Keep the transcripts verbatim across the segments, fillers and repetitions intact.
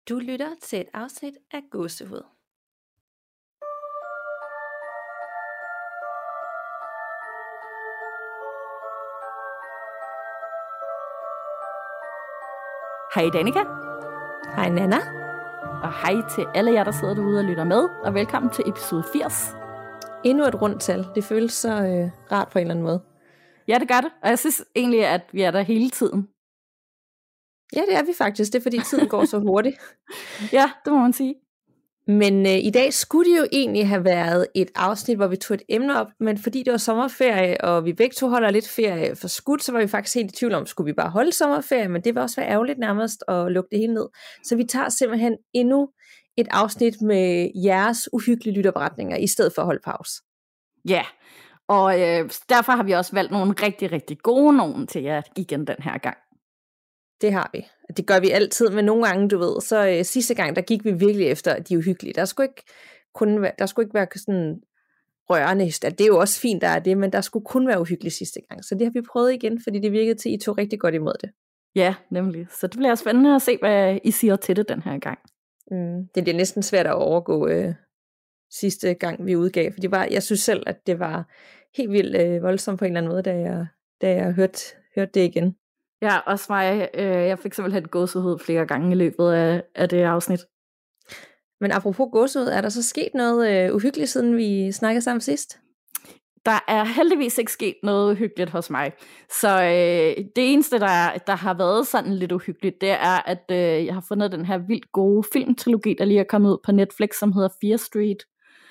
Du lytter til et afsnit af Gåsehud. Hej Danika. Hej Nana. Og hej til alle jer, der sidder derude og lytter med. Og velkommen til episode firs. Endnu et rundt tal. Det føles så øh, rart på en eller anden måde. Ja, det gør det. Og jeg synes egentlig, at vi er der hele tiden. Ja, det er vi faktisk. Det er fordi tiden går så hurtigt. Ja, det må man sige. Men øh, i dag skulle det jo egentlig have været et afsnit, hvor vi tog et emne op, men fordi det var sommerferie, og vi begge to holder lidt ferie for skudt, så var vi faktisk helt i tvivl om, skulle vi bare holde sommerferie, men det var også være ærgerligt nærmest at lukke det hele ned. Så vi tager simpelthen endnu et afsnit med jeres uhyggelige lytterberetninger, i stedet for at holde pause. Ja, og øh, derfor har vi også valgt nogle rigtig, rigtig gode nogen til jer igen den her gang. Det har vi. Det gør vi altid, men nogle gange, du ved, så øh, sidste gang, der gik vi virkelig efter de uhyggelige. Der skulle ikke, kun være, der skulle ikke være sådan rørende. Det er jo også fint, der er det, men der skulle kun være uhyggeligt sidste gang. Så det har vi prøvet igen, fordi det virkede til, at I tog rigtig godt imod det. Ja, nemlig. Så det bliver spændende at se, hvad I siger til det den her gang. Mm, det bliver næsten svært at overgå øh, sidste gang, vi udgav. For det var, jeg synes selv, at det var helt vildt øh, voldsomt på en eller anden måde, da jeg, da jeg hørte, hørte det igen. Ja, også mig. Øh, jeg fik simpelthen gåsehud flere gange i løbet af, af det afsnit. Men apropos gåsehud, er der så sket noget øh, uhyggeligt, siden vi snakkede sammen sidst? Der er heldigvis ikke sket noget uhyggeligt hos mig. Så øh, det eneste, der, der har været sådan lidt uhyggeligt, det er, at øh, jeg har fundet den her vildt gode filmtrilogi, der lige er kommet ud på Netflix, som hedder Fear Street.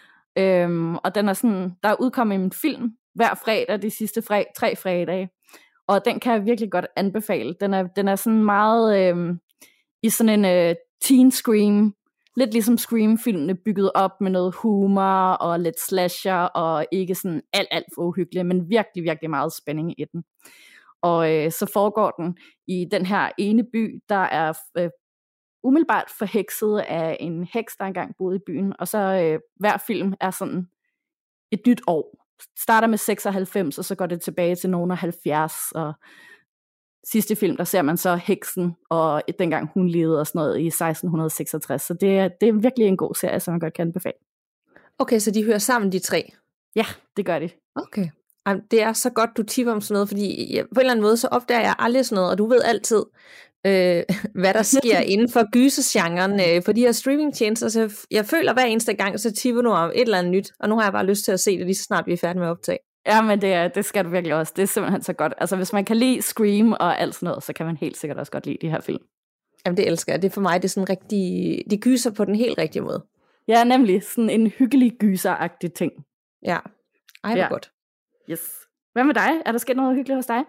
Øhm, og den er sådan, der er udkommet en film hver fredag, de sidste fred, tre fredage. Og den kan jeg virkelig godt anbefale. Den er, den er sådan meget øh, i sådan en øh, teen scream, lidt ligesom Scream-filmene, bygget op med noget humor og lidt slasher, og ikke sådan alt, alt for uhyggeligt, men virkelig, virkelig meget spænding i den. Og øh, så foregår den i den her ene by, der er øh, umiddelbart forhekset af en heks, der engang boede i byen, og så øh, hver film er sådan et nyt år. Starter med seksoghalvfems, og så går det tilbage til nogen af halvfjerds, og sidste film, der ser man så heksen, og dengang hun levede og sådan noget i seksten seksogtres, så det er, det er virkelig en god serie, som man godt kan anbefale. Okay, så de hører sammen, de tre? Ja, det gør de. Okay. Ej, det er så godt, du tipper om sådan noget, fordi jeg, på en eller anden måde, så opdager jeg aldrig sådan noget, og du ved altid, øh, hvad der sker inden for gysergenren øh, på de her streamingtjenester, så jeg, jeg føler hver eneste gang, så tipper du om et eller andet nyt, og nu har jeg bare lyst til at se det, lige så snart vi er færdige med at optage. Ja, men det, det skal du virkelig også. Det er simpelthen så godt. Altså, hvis man kan lide Scream og alt sådan noget, så kan man helt sikkert også godt lide de her film. Jamen, det elsker jeg. Det er for mig, det er sådan rigtig, de gyser på den helt rigtige måde. Ja, nemlig sådan en hyggelig gyseragtig ting. Ja. Ej, hvor ja. godt. Yes. Hvad med dig? Er der sket noget hyggeligt hos dig?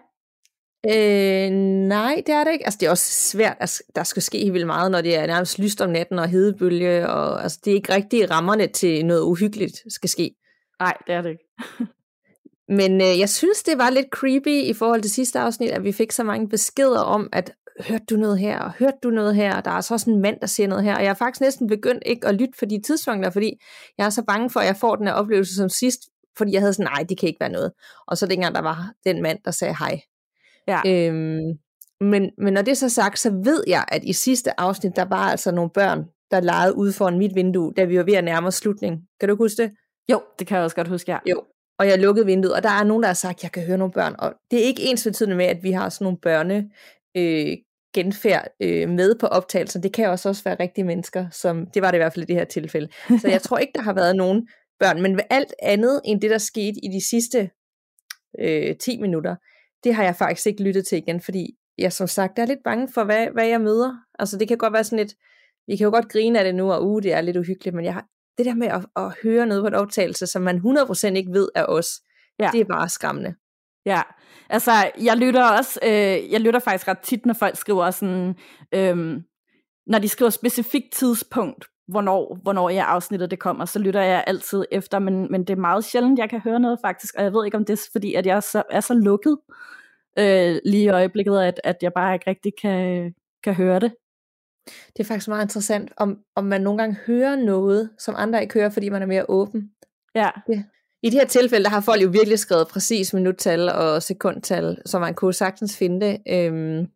Øh, nej, det er det ikke. Altså, det er også svært, at der skal ske helt vildt meget, når det er nærmest lyst om natten og hedebølge, og altså, det er ikke rigtig rammerne til noget uhyggeligt skal ske. Nej, det er det ikke. Men øh, jeg synes, det var lidt creepy i forhold til sidste afsnit, at vi fik så mange beskeder om, at hørte du noget her, og hørte du noget her, og der er så også en mand, der siger noget her, og jeg har faktisk næsten begyndt ikke at lytte for de tidspunkter, fordi jeg er så bange for, at jeg får den her oplevelse som sidst, fordi jeg havde sådan, nej, det kan ikke være noget. Og så dengang der var den mand, der sagde hej. Ja. Øhm, men, men når det er så sagt, så ved jeg, at i sidste afsnit, der var altså nogle børn, der legede ude foran mit vindue, da vi var ved at nærme os slutning. Kan du huske det? Jo, det kan jeg også godt huske, ja. Jo. Og jeg lukkede vinduet, og der er nogen, der har sagt, at jeg kan høre nogle børn. Og det er ikke ensbetydende med, at vi har sådan nogle børne øh, genfærd øh, med på optagelser. Det kan også også være rigtige mennesker, som det var det i hvert fald i det her tilfælde. Så jeg tror ikke, der har været nogen børn. Men ved alt andet end det, der skete i de sidste øh, ti minutter, det har jeg faktisk ikke lyttet til igen, fordi jeg som sagt er lidt bange for, hvad, hvad jeg møder. Altså det kan godt være sådan lidt, vi kan jo godt grine af det nu, og uh, det er lidt uhyggeligt, men jeg har det der med at, at høre noget på et optagelse, som man hundrede procent ikke ved af os, ja. Det er bare skræmmende. Ja, altså jeg lytter også, øh, jeg lytter faktisk ret tit, når folk skriver sådan, øh, når de skriver specifikt tidspunkt, hvornår, hvornår jeg afsnittet det kommer, så lytter jeg altid efter, men, men det er meget sjældent, jeg kan høre noget faktisk, og jeg ved ikke, om det er fordi, at jeg er så, er så lukket øh, lige i øjeblikket, at, at jeg bare ikke rigtig kan, kan høre det. Det er faktisk meget interessant, om, om man nogle gange hører noget, som andre ikke hører, fordi man er mere åben. Ja. Ja. I de her tilfælde, der har folk jo virkelig skrevet præcis minuttal og sekundtal, så man kunne sagtens finde det. Øhm,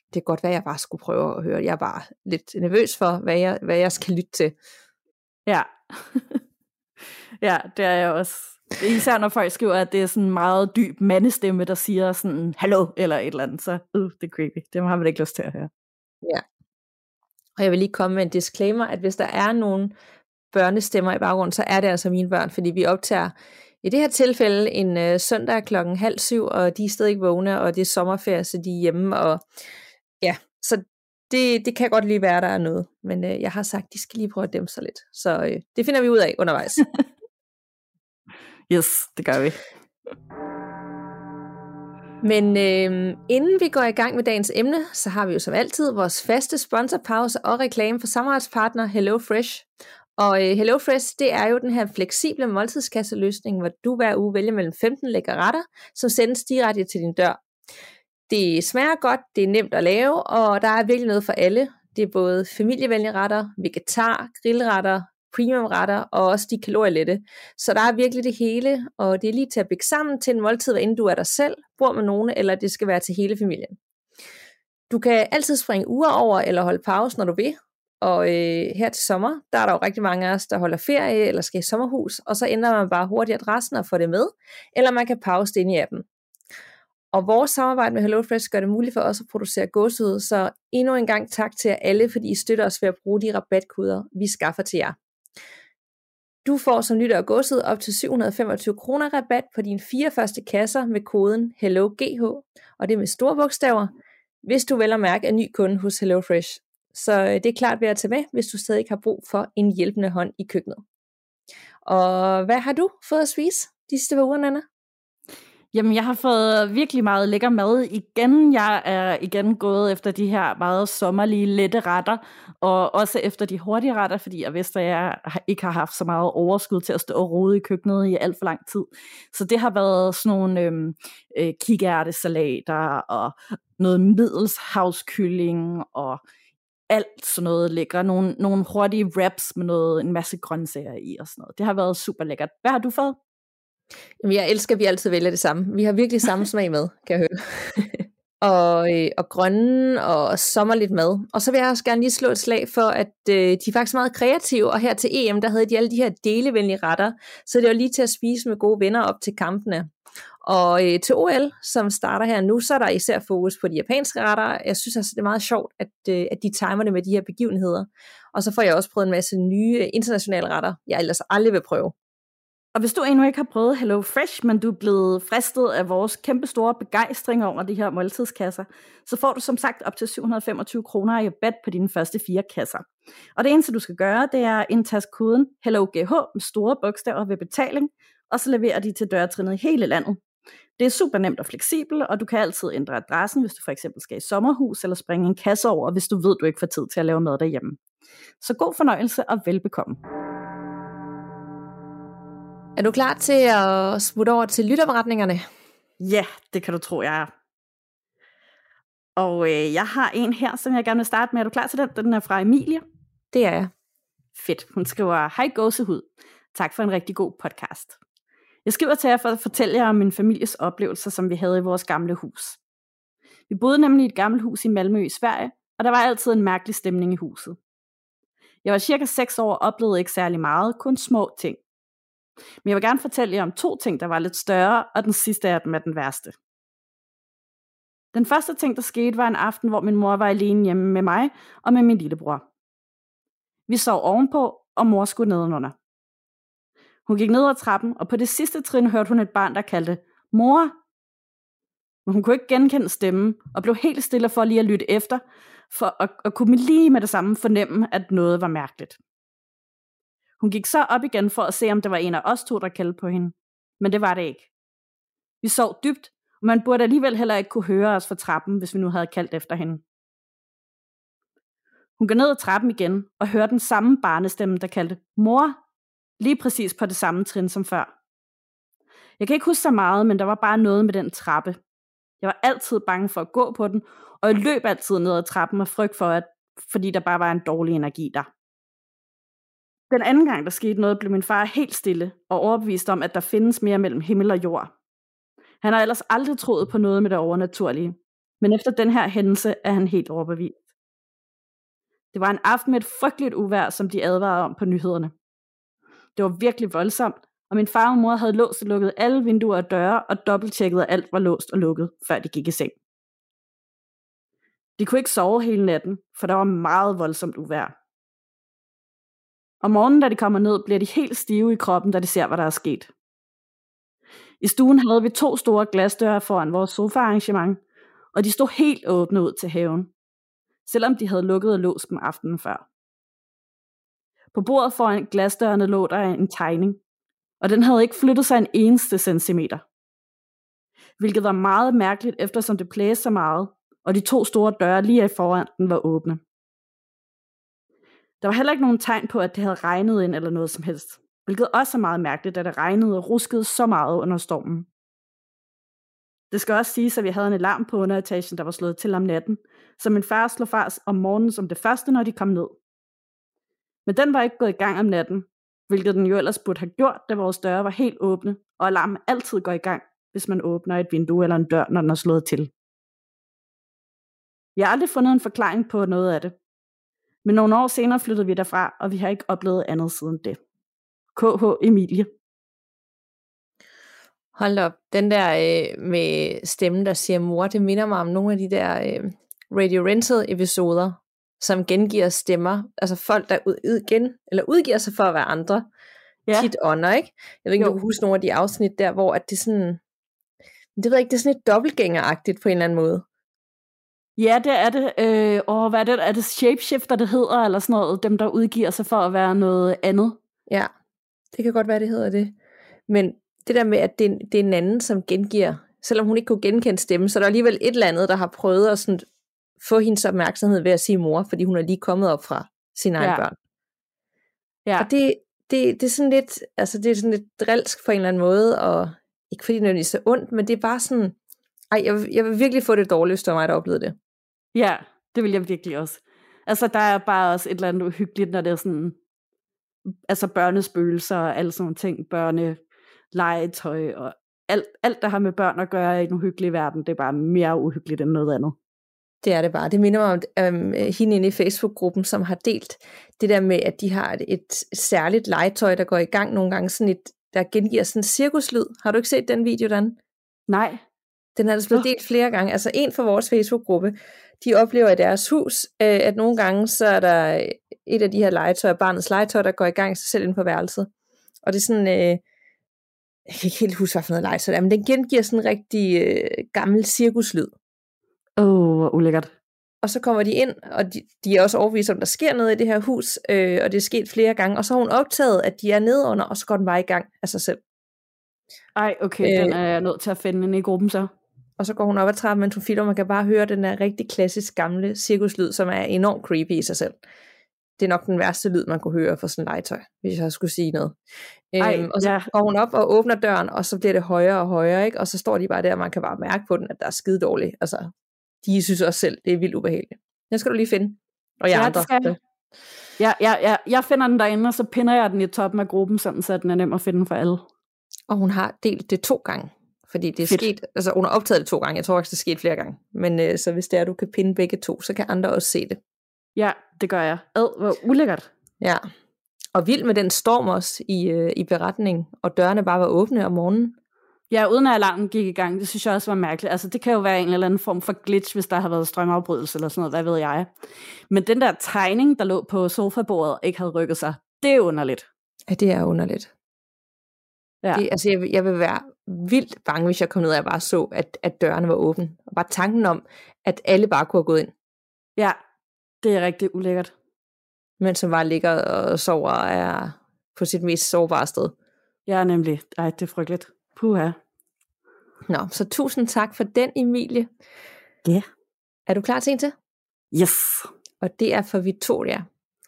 det er godt være, jeg bare skulle prøve at høre. Jeg er bare lidt nervøs for, hvad jeg, hvad jeg skal lytte til. Ja. Ja, det er jeg også. Især når folk skriver, at det er sådan en meget dyb mandestemme, der siger sådan, hallo, eller et eller andet, så uh, det er creepy. Det har man ikke lyst til at høre. Ja. Og jeg vil lige komme med en disclaimer, at hvis der er nogle børnestemmer i baggrunden, så er det altså mine børn, fordi vi optager i det her tilfælde en øh, søndag klokken halv syv, og de er stadig ikke vågne, og det er sommerferie, så de er hjemme, og ja, så det, det kan godt lige være, der er noget, men øh, jeg har sagt, de skal lige prøve at dæmpe sig lidt, så øh, det finder vi ud af undervejs. Yes, det gør vi. Men øh, inden vi går i gang med dagens emne, så har vi jo som altid vores faste sponsorpause og reklame for samarbejdspartner HelloFresh. Og øh, HelloFresh, det er jo den her fleksible måltidskasseløsning, hvor du hver uge vælger mellem femten lækre retter, som sendes direkte til din dør. Det smager godt, det er nemt at lave, og der er virkelig noget for alle. Det er både familievenlige retter, vegetar, grillretter, premiumretter og også de kalorielette. Så der er virkelig det hele, og det er lige til at bygge sammen til en måltid, hvad enten du er dig selv, bor med nogen, eller det skal være til hele familien. Du kan altid springe uger over eller holde pause, når du vil. Og øh, her til sommer, der er der jo rigtig mange af os, der holder ferie eller skal i sommerhus, og så ændrer man bare hurtigt adressen og får det med, eller man kan pause det ind i appen. Og vores samarbejde med HelloFresh gør det muligt for os at producere gåsehud, så endnu en gang tak til jer alle, fordi I støtter os ved at bruge de rabatkoder, vi skaffer til jer. Du får som lytter af gåsehud op til syv hundrede og femogtyve kroner rabat på dine fire første kasser med koden HelloGH, og det er med store bogstaver, hvis du vel at mærke er ny kunde hos HelloFresh. Så det er klart ved at tage med, hvis du stadig har brug for en hjælpende hånd i køkkenet. Og hvad har du fået at spise de sidste par uger, Nanna? Jamen, jeg har fået virkelig meget lækker mad igen. Jeg er igen gået efter de her meget sommerlige, lette retter, og også efter de hurtige retter, fordi jeg vidste, at jeg ikke har haft så meget overskud til at stå og rode i køkkenet i alt for lang tid. Så det har været sådan nogle øhm, øh, kikærtesalater, og noget middelshavskylling, og alt sådan noget lækkert. Nogle, nogle hurtige wraps med noget, en masse grøntsager i og sådan noget. Det har været super lækkert. Hvad har du fået? Jamen, jeg elsker, at vi altid vælger det samme. Vi har virkelig samme smag med, kan jeg høre. og, øh, og grønne og sommerligt mad. Og så vil jeg også gerne lige slå et slag for, at øh, de er faktisk meget kreative, og her til E M, der havde de alle de her delevenlige retter, så det var lige til at spise med gode venner op til kampene. Og øh, til O L, som starter her nu, så er der især fokus på de japanske retter. Jeg synes altså, det er meget sjovt, at, øh, at de timer det med de her begivenheder. Og så får jeg også prøvet en masse nye internationale retter, jeg ellers aldrig vil prøve. Og hvis du endnu ikke har prøvet HelloFresh, men du er blevet fristet af vores kæmpestore begejstring over de her måltidskasser, så får du som sagt op til syv hundrede og femogtyve kroner i rabat på dine første fire kasser. Og det eneste du skal gøre, det er at indtaste koden HelloGH med store bogstaver ved betaling, og så leverer de til dørtrinnet i hele landet. Det er super nemt og fleksibelt, og du kan altid ændre adressen, hvis du for eksempel skal i sommerhus, eller springe en kasse over, hvis du ved, du ikke får tid til at lave mad derhjemme. Så god fornøjelse og velbekomme. Er du klar til at smutte over til lytterberetningerne? Ja, det kan du tro, jeg er. Og øh, jeg har en her, som jeg gerne vil starte med. Er du klar til den? Den er fra Emilie. Det er jeg. Fedt. Hun skriver, hej gåsehud. Tak for en rigtig god podcast. Jeg skriver til jer for at fortælle jer om min families oplevelser, som vi havde i vores gamle hus. Vi boede nemlig i et gammelt hus i Malmø i Sverige, og der var altid en mærkelig stemning i huset. Jeg var cirka seks år og oplevede ikke særlig meget, kun små ting. Men jeg vil gerne fortælle jer om to ting, der var lidt større, og den sidste af dem er den værste. Den første ting, der skete, var en aften, hvor min mor var alene hjemme med mig og med min lillebror. Vi sov ovenpå, og mor skulle nedenunder. Hun gik ned ad trappen, og på det sidste trin hørte hun et barn, der kaldte, mor! Men hun kunne ikke genkende stemmen, og blev helt stille for lige at lytte efter, for at, at kunne lige med det samme fornemme, at noget var mærkeligt. Hun gik så op igen for at se, om det var en af os to, der kaldte på hende. Men det var det ikke. Vi sov dybt, og man burde alligevel heller ikke kunne høre os fra trappen, hvis vi nu havde kaldt efter hende. Hun går ned ad trappen igen, og hører den samme barnestemme, der kaldte, mor! Lige præcis på det samme trin som før. Jeg kan ikke huske så meget, men der var bare noget med den trappe. Jeg var altid bange for at gå på den, og jeg løb altid ned ad trappen og frygt for, at, fordi der bare var en dårlig energi der. Den anden gang, der skete noget, blev min far helt stille og overbevist om, at der findes mere mellem himmel og jord. Han har ellers aldrig troet på noget med det overnaturlige, Men efter den her hændelse er han helt overbevist. Det var en aften med et frygteligt uvejr, som de advarede om på nyhederne. Det var virkelig voldsomt, og min far og mor havde låst og lukket alle vinduer og døre og dobbelttjekket, at alt var låst og lukket, før de gik i seng. De kunne ikke sove hele natten, for der var meget voldsomt uvejr. Om morgenen, da de kommer ned, bliver de helt stive i kroppen, da de ser, hvad der er sket. I stuen havde vi to store glasdøre foran vores sofaarrangement, og de stod helt åbne ud til haven, selvom de havde lukket og låst dem aftenen før. På bordet foran glasdørene lå der en tegning, og den havde ikke flyttet sig en eneste centimeter. Hvilket var meget mærkeligt, eftersom det blæste så meget, og de to store døre lige foran den var åbne. Der var heller ikke nogen tegn på, at det havde regnet ind eller noget som helst, hvilket også er meget mærkeligt, da det regnede og ruskede så meget under stormen. Det skal også siges, at vi havde en alarm på underetagen, der var slået til om natten, så min far slog fars om morgenen som det første, når de kom ned. Men den var ikke gået i gang om natten, hvilket den jo ellers burde have gjort, da vores døre var helt åbne, og alarmen altid går i gang, hvis man åbner et vindue eller en dør, når den er slået til. Vi har aldrig fundet en forklaring på noget af det. Men nogle år senere flyttede vi derfra, og vi har ikke oplevet andet siden det. K H Emilie. Hold op, den der øh, med stemmen, der siger mor, det minder mig om nogle af de der øh, Radio Rented episoder, som gengiver stemmer, altså folk, der ud, gen, eller udgiver sig for at være andre, ja. Tit ånder, ikke? Jeg ved ikke, om du kan huske nogle af de afsnit der, hvor at det sådan, det ved jeg ikke, det er sådan et dobbeltgængeragtigt på en eller anden måde. Ja, det er det. Øh, og hvad er det? Er det shapeshifter, det hedder, eller sådan noget? Dem, der udgiver sig for at være noget andet? Ja, det kan godt være, det hedder det. Men det der med, at det, det er en anden, som gengiver, selvom hun ikke kunne genkende stemmen, så er der alligevel et eller andet, der har prøvet at sådan få hendes opmærksomhed ved at sige mor, fordi hun er lige kommet op fra sine egne ja. børn. Ja. Og det, det, det er sådan lidt, altså det er sådan lidt drilsk på en eller anden måde, og ikke fordi det er så ondt, men det er bare sådan, ej, jeg vil, jeg vil virkelig få det dårligt, hvis det var mig, der oplevede det. Ja, det vil jeg virkelig også. Altså, der er bare også et eller andet uhyggeligt, når det er sådan, altså børnespøgelser og alle sådan nogle ting, børnelegetøj og alt, alt, der har med børn at gøre i en uhyggelig verden, det er bare mere uhyggeligt end noget andet. Det er det bare. Det minder mig om øhm, hende inde i Facebook-gruppen, som har delt det der med, at de har et, et særligt legetøj, der går i gang nogle gange, sådan et, der gengiver sådan en cirkuslyd. Har du ikke set den video, Dan? Nej. Den har altså blevet delt flere gange. Altså en fra vores Facebook-gruppe, de oplever i deres hus, øh, at nogle gange, så er der et af de her legetøjer, barnets legetøj, der går i gang sig selv inde på værelset. Og det er sådan, øh, jeg kan ikke helt huske, hvad for noget legetøj det er, men den gengiver sådan en rigtig øh, gammel cirkuslyd. Åh, oh, hvor ulækkert. Og så kommer de ind, og de, de er også overbevist om, der sker noget i det her hus, øh, og det er sket flere gange, og så har hun optaget, at de er nede under, og så går den bare i gang af sig selv. Ej, okay, øh, den er jeg nødt til at finde inde i gruppen så. Og så går hun op ad trappen, mens hun filmer, man kan bare høre den der rigtig klassisk gamle cirkuslyd, som er enormt creepy i sig selv. Det er nok den værste lyd, man kunne høre for sådan en legetøj, hvis jeg skulle sige noget. Ej, øhm, og så ja. går hun op og åbner døren, og så bliver det højere og højere, ikke? Og så står de bare der, og man kan bare mærke på den, at der er skide dårligt. Altså, de synes også selv, det er vildt ubehageligt. Den skal du lige finde. Og jeg ja, andre. Skal... Ja, ja, ja, jeg finder den derinde, og så pinder jeg den i toppen af gruppen, sådan, så den er nem at finde for alle. Og hun har delt det to gange. Fordi det er Fedt. sket, altså hun har optaget det to gange, jeg tror faktisk det er sket flere gange. Men øh, så hvis det er, du kan pinde begge to, så kan andre også se det. Ja, det gør jeg. Ad, hvor ulækkert. Ja, og vild med den storm også i, øh, i beretningen, og dørene bare var åbne om morgenen. Ja, uden at alarmen gik i gang, det synes jeg også var mærkeligt. Altså det kan jo være en eller anden form for glitch, hvis der har været strømafbrydelse eller sådan noget, hvad ved jeg. Men den der tegning, der lå på sofabordet og ikke havde rykket sig, det er underligt. Ja, det er underligt. Ja. Det, altså jeg, jeg vil være vildt bange, hvis jeg kom ned og jeg bare så, at, at dørene var åbne. Og bare tanken om, at alle bare kunne have gået ind. Ja, det er rigtig ulækkert. Men som bare ligger og sover og er på sit mest sårbare sted. Ja, nemlig. Ej, det er frygteligt. Puha. Nå, så tusind tak for den, Emilie. Ja. Yeah. Er du klar til en til? Yes. Og det er for Victoria.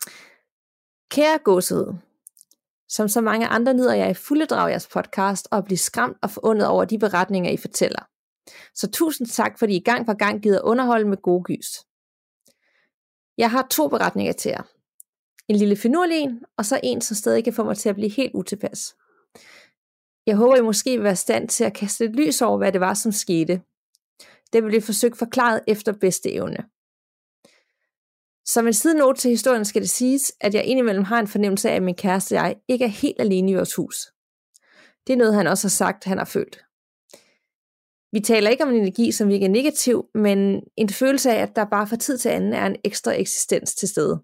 Kære gåsehud. Som så mange andre nyder jeg i fulde drag jeres podcast og bliver skræmt og forundret over de beretninger, I fortæller. Så tusind tak, fordi I gang på gang gider underholde med gode gys. Jeg har to beretninger til jer. En lille finurlig en, og så en, som stadig kan få mig til at blive helt utilpas. Jeg håber, I måske vil være i stand til at kaste et lys over, hvad det var, som skete. Det vil blive forsøgt forklaret efter bedste evne. Som en sidenote til historien skal det siges, at jeg indimellem har en fornemmelse af, at min kæreste og jeg ikke er helt alene i vores hus. Det er noget, han også har sagt, han har følt. Vi taler ikke om en energi, som virker negativ, men en følelse af, at der bare fra tid til anden er en ekstra eksistens til stede.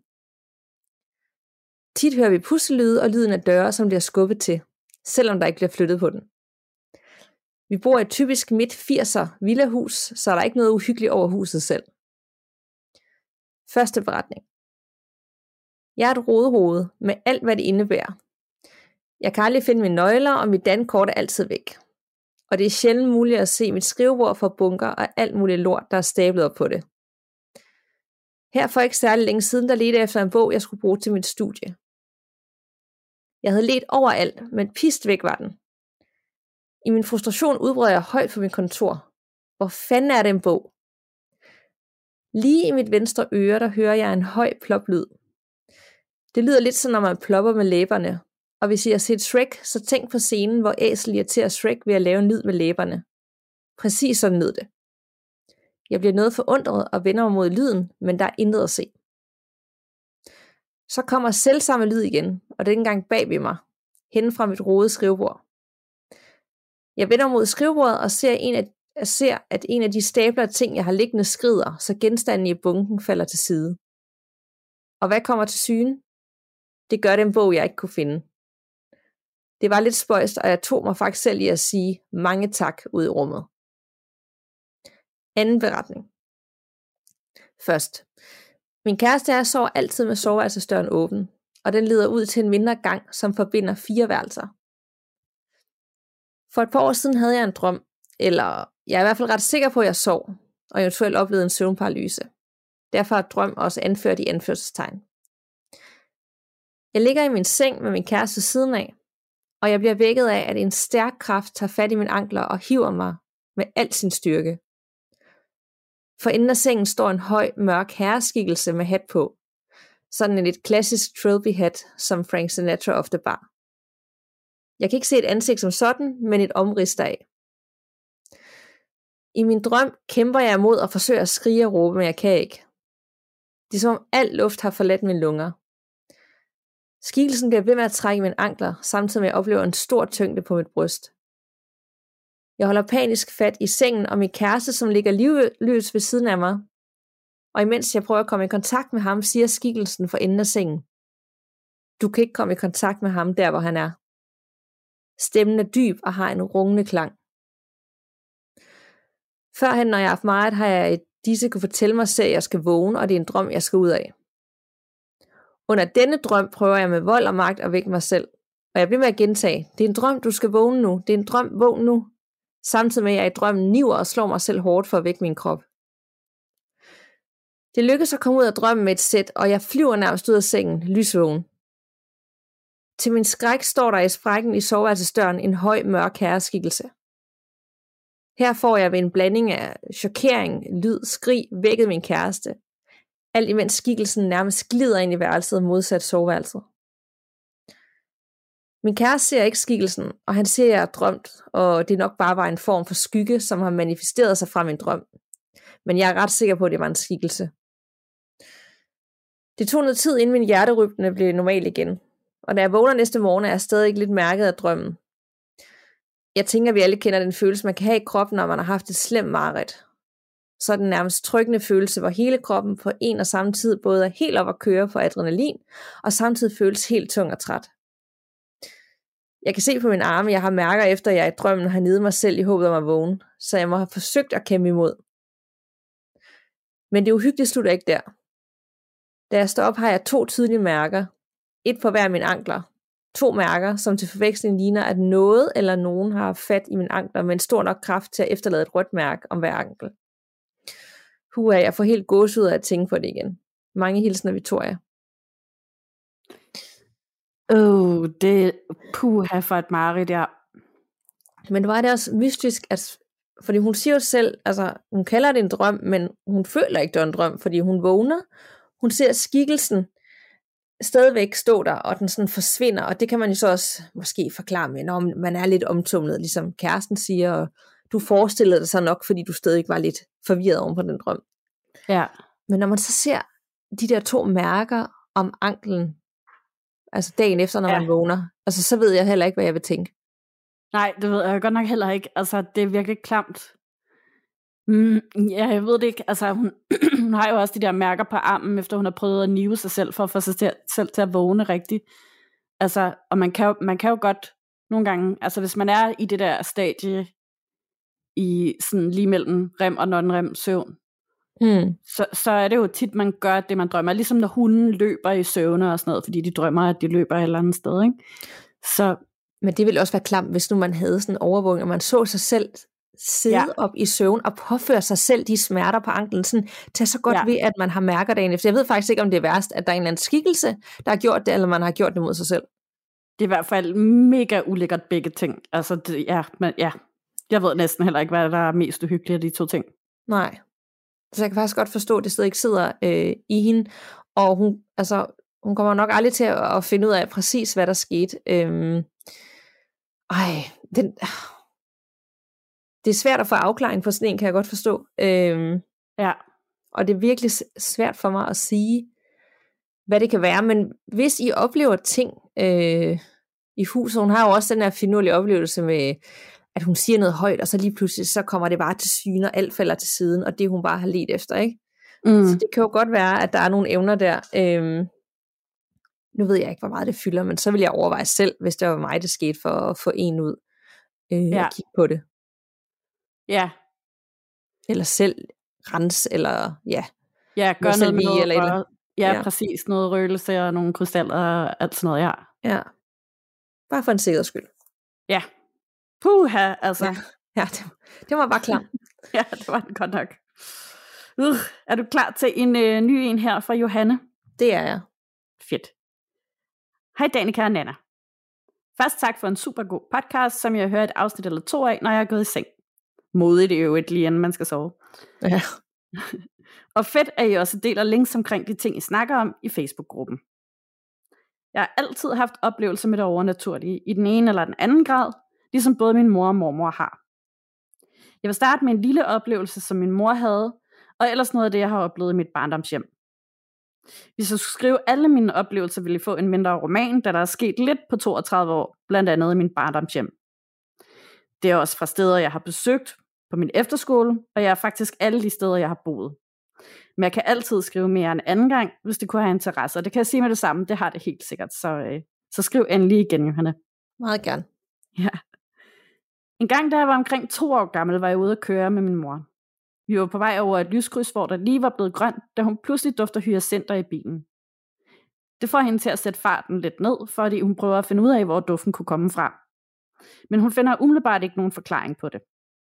Tit hører vi puslelyde og lyden af døre, som bliver skubbet til, selvom der ikke bliver flyttet på den. Vi bor i et typisk midt firser villahus, så er der ikke noget uhyggeligt over huset selv. Første beretning. Jeg er et rodehoved med alt, hvad det indebærer. Jeg kan aldrig finde mine nøgler, og mit dankort er altid væk. Og det er sjældent muligt at se mit skrivebord for bunker og alt muligt lort, der er stablet op på det. Her for ikke særlig længe siden, der ledte jeg efter en bog, jeg skulle bruge til mit studie. Jeg havde ledt overalt, men pist væk var den. I min frustration udbrød jeg højt på mit kontor. Hvor fanden er det en bog? Lige i mit venstre øre, der hører jeg en høj ploplyd. Det lyder lidt som når man plopper med læberne. Og hvis I har set Shrek, så tænk på scenen, hvor æsel irriterer Shrek ved at lave en lyd med læberne. Præcis sådan lød det. Jeg bliver noget forundret og vender mig mod lyden, men der er intet at se. Så kommer selvsamme lyd igen, og denne gang bag ved mig, henne fra mit rodede skrivebord. Jeg vender mod skrivebordet og ser, en af, jeg ser, at en af de stabler af ting, jeg har liggende, skrider, så genstanden i bunken falder til side. Og hvad kommer til syne? Det gør den bog, jeg ikke kunne finde. Det var lidt spøjst, og jeg tog mig faktisk selv i at sige mange tak ud i rummet. Anden beretning. Først. Min kæreste og jeg sover altid med soveværelsesdøren åben, og den leder ud til en mindre gang, som forbinder fire værelser. For et par år siden havde jeg en drøm, eller jeg er i hvert fald ret sikker på, at jeg sov, og eventuelt oplevede en søvnparalyse. Derfor er drøm også anført i anførselstegn. Jeg ligger i min seng med min kæreste siden af, og jeg bliver vækket af, at en stærk kraft tager fat i mine ankler og hiver mig med al sin styrke. For inden af sengen står en høj, mørk herreskikkelse med hat på. Sådan en lidt klassisk trilby-hat, som Frank Sinatra ofte bar. Jeg kan ikke se et ansigt som sådan, men et omrids deraf. I min drøm kæmper jeg imod og forsøger at skrige og råbe, men jeg kan ikke. Det er som om al luft har forladt mine lunger. Skikkelsen bliver ved med at trække mine ankler, samtidig med at jeg oplever en stor tyngde på mit bryst. Jeg holder panisk fat i sengen og min kæreste, som ligger livløs ved siden af mig. Og imens jeg prøver at komme i kontakt med ham, siger skikkelsen for enden af sengen. Du kan ikke komme i kontakt med ham der, hvor han er. Stemmen er dyb og har en rungende klang. Førhen, når jeg har haft meget, har jeg i disse kunne fortælle mig selv, at jeg skal vågne, og det er en drøm, jeg skal ud af. Under denne drøm prøver jeg med vold og magt at vække mig selv, og jeg bliver med at gentage, det er en drøm, du skal vågne nu, det er en drøm, vågn nu, samtidig med at jeg i drømmen niver og slår mig selv hårdt for at vække min krop. Det lykkes at komme ud af drømmen med et sæt, og jeg flyver nærmest ud af sengen, lysvågen. Til min skræk står der i sprækken i soveværelsesdøren en høj, mørk herreskikkelse. Her får jeg ved en blanding af chokering, lyd, skrig, vækket min kæreste. Alt imens skikkelsen nærmest glider ind i værelset modsat soveværelset. Min kæreste ser ikke skikkelsen, og han siger, at jeg er drømt, og det nok bare var en form for skygge, som har manifesteret sig fra min drøm. Men jeg er ret sikker på, at det var en skikkelse. Det tog noget tid, inden min hjerterytme blev normal igen, og da jeg vågner næste morgen, er jeg stadig lidt mærket af drømmen. Jeg tænker, at vi alle kender den følelse, man kan have i kroppen, når man har haft et slemt mareridt. Så er den nærmest trykkende følelse, hvor hele kroppen på en og samme tid både er helt op at køre på adrenalin, og samtidig føles helt tung og træt. Jeg kan se på mine arme, jeg har mærker efter, at jeg i drømmen har nidet mig selv i håbet om at vågne, så jeg må have forsøgt at kæmpe imod. Men det uhyggelige slutter ikke der. Da jeg står op, har jeg to tydelige mærker. Et på hver af mine ankler. To mærker, som til forveksling ligner, at noget eller nogen har fat i mine ankler med en stor nok kraft til at efterlade et rødt mærke om hver ankel. Puha, jeg får helt gåsehud af at tænke på det igen. Mange hilsner, Victoria. Åh, oh, det puha for et mareridt, ja. Men det var det også mystisk, at, fordi hun siger jo selv, altså hun kalder det en drøm, men hun føler ikke, det er en drøm, fordi hun vågner. Hun ser skikkelsen stadigvæk stå der, og den sådan forsvinder, og det kan man jo så også måske forklare med, når man er lidt omtumlet, ligesom kæresten siger, og du forestillede dig så nok, fordi du stadig var lidt forvirret oven på den drøm. Ja. Men når man så ser de der to mærker om anklen, altså dagen efter, når ja. man vågner, altså så ved jeg heller ikke, hvad jeg vil tænke. Nej, det ved jeg godt nok heller ikke. Altså, det er virkelig klamt. Mm, ja, jeg ved det ikke. Altså, hun, hun har jo også de der mærker på armen, efter hun har prøvet at nive sig selv, for at få sig til, selv til at vågne rigtigt. Altså, og man kan, jo, man kan jo godt nogle gange, altså hvis man er i det der stadie, i sådan lige mellem rem og non-rem søvn, mm. så, så er det jo tit, man gør det, man drømmer. Ligesom når hunden løber i søvne og sådan noget, fordi de drømmer, at de løber et eller andet sted, ikke? Så, men det ville også være klamt, hvis nu man havde sådan en overvågning, og man så sig selv sidde ja. op i søvn og påføre sig selv de smerter på anklen, sådan tage så godt ja. ved, at man har mærker dagen efter. Jeg ved faktisk ikke, om det er værst, at der er en eller anden skikkelse, der har gjort det, eller man har gjort det mod sig selv. Det er i hvert fald mega ulækkert begge ting. Altså, det, ja, men ja, jeg ved næsten heller ikke, hvad der er mest uhyggeligt af de to ting. Nej. Så jeg kan faktisk godt forstå, at det stadig ikke sidder øh, i hende, og hun, altså, hun kommer nok aldrig til at, at finde ud af præcis, hvad der skete. Øhm, ej, den, det er svært at få afklaring på sådan en, kan jeg godt forstå. Øhm, ja. Og det er virkelig svært for mig at sige, hvad det kan være, men hvis I oplever ting øh, i huset, hun har jo også den her finurlige oplevelse med, at hun siger noget højt, og så lige pludselig, så kommer det bare til syne, og alt falder til siden, og det hun bare har let efter, ikke? Mm. Så det kan jo godt være, at der er nogle evner der. Øhm, nu ved jeg ikke, hvor meget det fylder, men så vil jeg overveje selv, hvis det var mig, det skete, for at få en ud øh, ja. og kigge på det. Ja. Eller selv rense, eller ja. Ja, gør noget med noget, eller eller. Ja, ja, præcis. Noget røgelse og nogle krystaller og alt sådan noget, ja. Ja. Bare for en sikkerheds skyld. Ja. Puha, altså. Ja, ja det, det var bare klar. Ja, det var det godt nok. Uh, er du klar til en øh, ny en her fra Johanne? Det er jeg. Fedt. Hej Danika og Nana. Først tak for en super god podcast, som jeg hører et afsnit eller to af, når jeg er gået i seng. Modigt er jo et lige inden man skal sove. Ja. Og fedt, at I også deler links omkring de ting, I snakker om i Facebook-gruppen. Jeg har altid haft oplevelser med det overnaturlige, i den ene eller den anden grad, ligesom både min mor og mormor har. Jeg vil starte med en lille oplevelse, som min mor havde, og ellers noget af det, jeg har oplevet i mit barndomshjem. Hvis jeg skulle skrive alle mine oplevelser, ville jeg få en mindre roman, da der er sket lidt på toogtredive år, blandt andet i min barndomshjem. Det er også fra steder, jeg har besøgt på min efterskole, og jeg er faktisk alle de steder, jeg har boet. Men jeg kan altid skrive mere en anden gang, hvis det kunne have interesse, og det kan jeg sige med det samme, det har det helt sikkert, så, øh, så skriv endelig igen, Johanne. Meget gerne. Ja. En gang, da jeg var omkring to år gammel, var jeg ude at køre med min mor. Vi var på vej over et lyskryds, hvor der lige var blevet grønt, da hun pludselig dufter hyacinter i bilen. Det får hende til at sætte farten lidt ned, fordi hun prøver at finde ud af, hvor duften kunne komme fra. Men hun finder umiddelbart ikke nogen forklaring på det.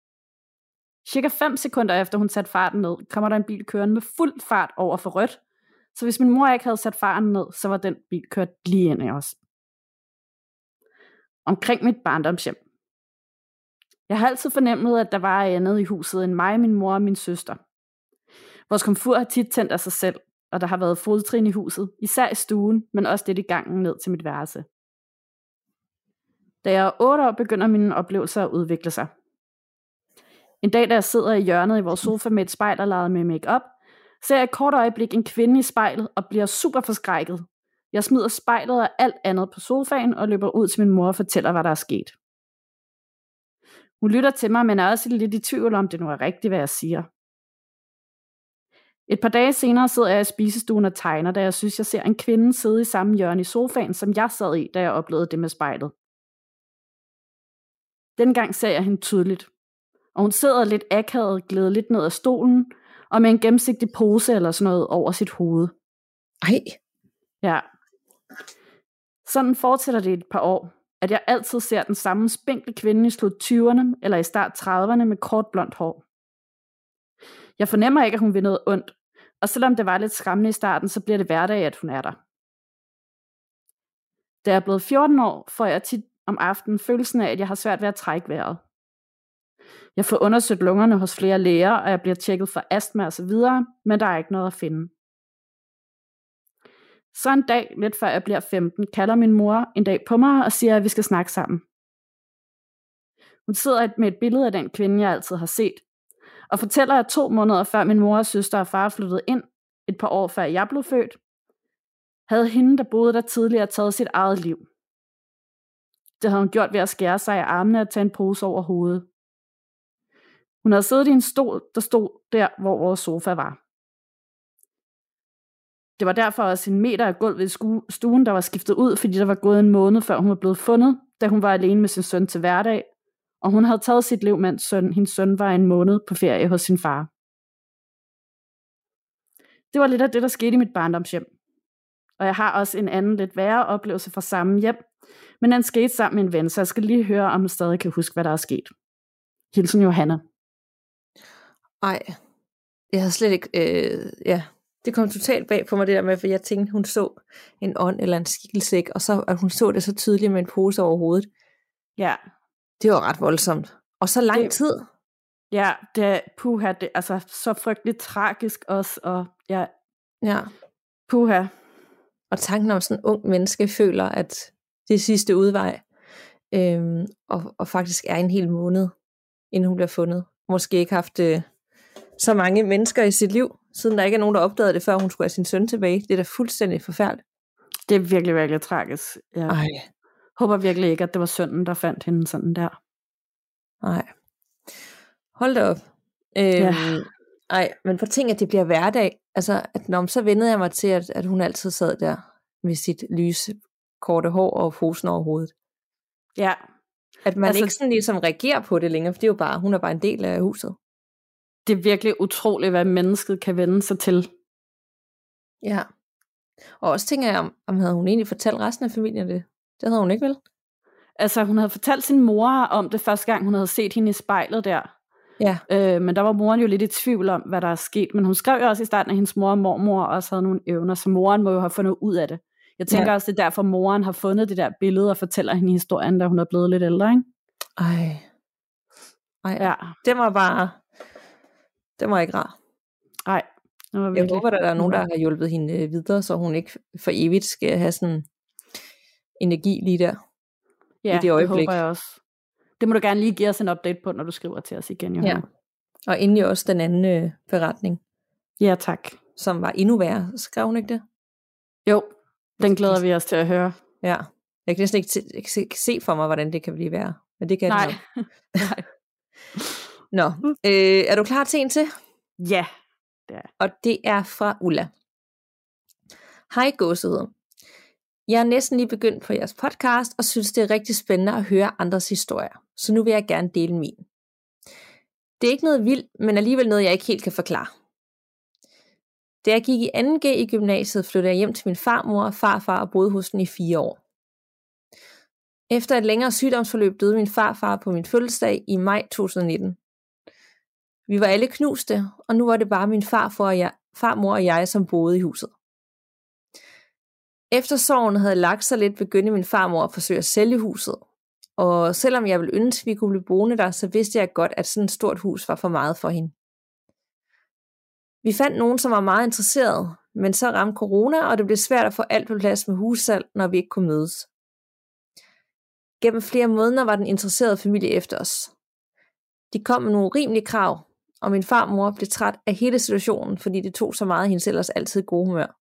Cirka fem sekunder efter hun satte farten ned, kommer der en bil kørende med fuld fart over for rødt, så hvis min mor ikke havde sat farten ned, så var den bil kørt lige ind i os. Omkring mit barndomshjem. Jeg har altid fornemmet, at der var andet i huset end mig, min mor og min søster. Vores komfur har tit tændt af sig selv, og der har været fodtrin i huset, især i stuen, men også lidt i gangen ned til mit værelse. Da jeg er otte år, begynder mine oplevelser at udvikle sig. En dag, da jeg sidder i hjørnet i vores sofa med et spejl og lader med make-up, ser jeg et kort øjeblik en kvinde i spejlet og bliver super forskrækket. Jeg smider spejlet og alt andet på sofaen og løber ud til min mor og fortæller, hvad der er sket. Hun lytter til mig, men er også lidt i tvivl om, det nu er rigtigt, hvad jeg siger. Et par dage senere sidder jeg i spisestuen og tegner, da jeg synes, jeg ser en kvinde sidde i samme hjørne i sofaen, som jeg sad i, da jeg oplevede det med spejlet. Dengang ser jeg hende tydeligt, og hun sidder lidt akavet, glæder lidt ned ad stolen, og med en gennemsigtig pose eller sådan noget over sit hoved. Ej. Ja. Sådan fortsætter det et par år, at jeg altid ser den samme spinkle kvinde i slut tyverne eller i start trediverne med kort blondt hår. Jeg fornemmer ikke, at hun vil noget ondt, og selvom det var lidt skræmmende i starten, så bliver det hverdag, at hun er der. Da jeg er blevet fjorten år, får jeg tit om aftenen følelsen af, at jeg har svært ved at trække vejret. Jeg får undersøgt lungerne hos flere læger, og jeg bliver tjekket for astma og så videre, men der er ikke noget at finde. Så en dag, lidt før jeg bliver femten, kalder min mor en dag på mig og siger, at vi skal snakke sammen. Hun sidder med et billede af den kvinde, jeg altid har set, og fortæller, at to måneder før min mor og søster og far flyttede ind, et par år før jeg blev født, havde hende, der boede der tidligere, taget sit eget liv. Det havde hun gjort ved at skære sig i armene og tage en pose over hovedet. Hun havde siddet i en stol, der stod der, hvor vores sofa var. Det var derfor også en meter af gulvet i stuen, der var skiftet ud, fordi der var gået en måned, før hun var blevet fundet, da hun var alene med sin søn til hverdag, og hun havde taget sit liv, mens søn, hendes søn var en måned på ferie hos sin far. Det var lidt af det, der skete i mit barndomshjem. Og jeg har også en anden lidt værre oplevelse fra samme hjem, men den skete sammen med en ven, så jeg skal lige høre, om du stadig kan huske, hvad der er sket. Hilsen Johanna. Ej, jeg havde slet ikke, øh, ja, det kom totalt bag på mig det der med, for jeg tænkte, hun så en ånd eller en skikkelse, og så at hun så det så tydeligt med en pose over hovedet. Ja. Det var ret voldsomt. Og så lang det, tid. Ja, det, puha, det altså så frygteligt tragisk også, og ja. Ja. Puha. Og tanken om sådan en ung menneske føler, at det er sidste udvej, øhm, og, og faktisk er en hel måned, inden hun bliver fundet. Måske ikke haft øh, så mange mennesker i sit liv, siden der ikke er nogen, der opdagede det, før hun skulle have sin søn tilbage. Det er da fuldstændig forfærdeligt. Det er virkelig, virkelig tragisk. Jeg Ej. håber virkelig ikke, at det var sønnen, der fandt hende sådan der. Nej. Hold da op. Øhm, ja. Ej, men for ting, at det bliver hverdag. Altså, at når så vendede jeg mig til, at, at hun altid sad der med sit lyse, korte hår og posen over hovedet. Ja. At man altså, ikke sådan ligesom reagerer på det længere, for det er jo bare, hun er bare en del af huset. Det er virkelig utroligt, hvad mennesket kan vende sig til. Ja. Og også tænker jeg, om, om havde hun egentlig fortalt resten af familien det? Det havde hun ikke, vel? Altså, hun havde fortalt sin mor om det første gang, hun havde set hende i spejlet der. Ja. Øh, men der var moren jo lidt i tvivl om, hvad der er sket. Men hun skrev jo også i starten, at hendes mor og mormor også havde nogle evner, så moren må jo have fundet ud af det. Jeg tænker ja. også, det er derfor, moren har fundet det der billede og fortæller hende historien, da hun er blevet lidt ældre, ikke? Ej. Ej. Ja. Det var bare... Det var ikke rart. Nej. Jeg håber, at der er nogen, der har hjulpet hende videre, så hun ikke for evigt skal have sådan energi lige der. Ja, i det øjeblik. Det håber jeg også. Det må du gerne lige give os en update på, når du skriver til os igen, Johanna. Ja. Og endelig også den anden øh, beretning. Ja, tak. Som var endnu værre. Skrev hun ikke det? Jo, den glæder vi os til at høre. Ja. Jeg kan næsten ikke, t- ikke, se, ikke se for mig, hvordan det kan blive værre. Men det kan Nej. det nok. Nej. Nå, øh, er du klar til en til? Ja. Det er. Og det er fra Ulla. Hej gåsehud. Jeg er næsten lige begyndt på jeres podcast, og synes det er rigtig spændende at høre andres historier. Så nu vil jeg gerne dele min. Det er ikke noget vildt, men alligevel noget, jeg ikke helt kan forklare. Da jeg gik i anden G i gymnasiet, flyttede jeg hjem til min farmor og farfar og boede hos den i fire år. Efter et længere sygdomsforløb døde min farfar på min fødselsdag i maj to tusind nitten. Vi var alle knuste, og nu var det bare min farfar og jeg, farmor og jeg, som boede i huset. Efter sorgen havde lagt sig lidt, begyndte min farmor at forsøge at sælge huset. Og selvom jeg ville ønske, at vi kunne blive boende der, så vidste jeg godt, at sådan et stort hus var for meget for hende. Vi fandt nogen, som var meget interesserede, men så ramte corona, og det blev svært at få alt på plads med hussalg, når vi ikke kunne mødes. Gennem flere måneder var den interesserede familie efter os. De kom med nogle urimelige krav, og min farmor blev træt af hele situationen, fordi det tog så meget af hendes ellers altid gode humør.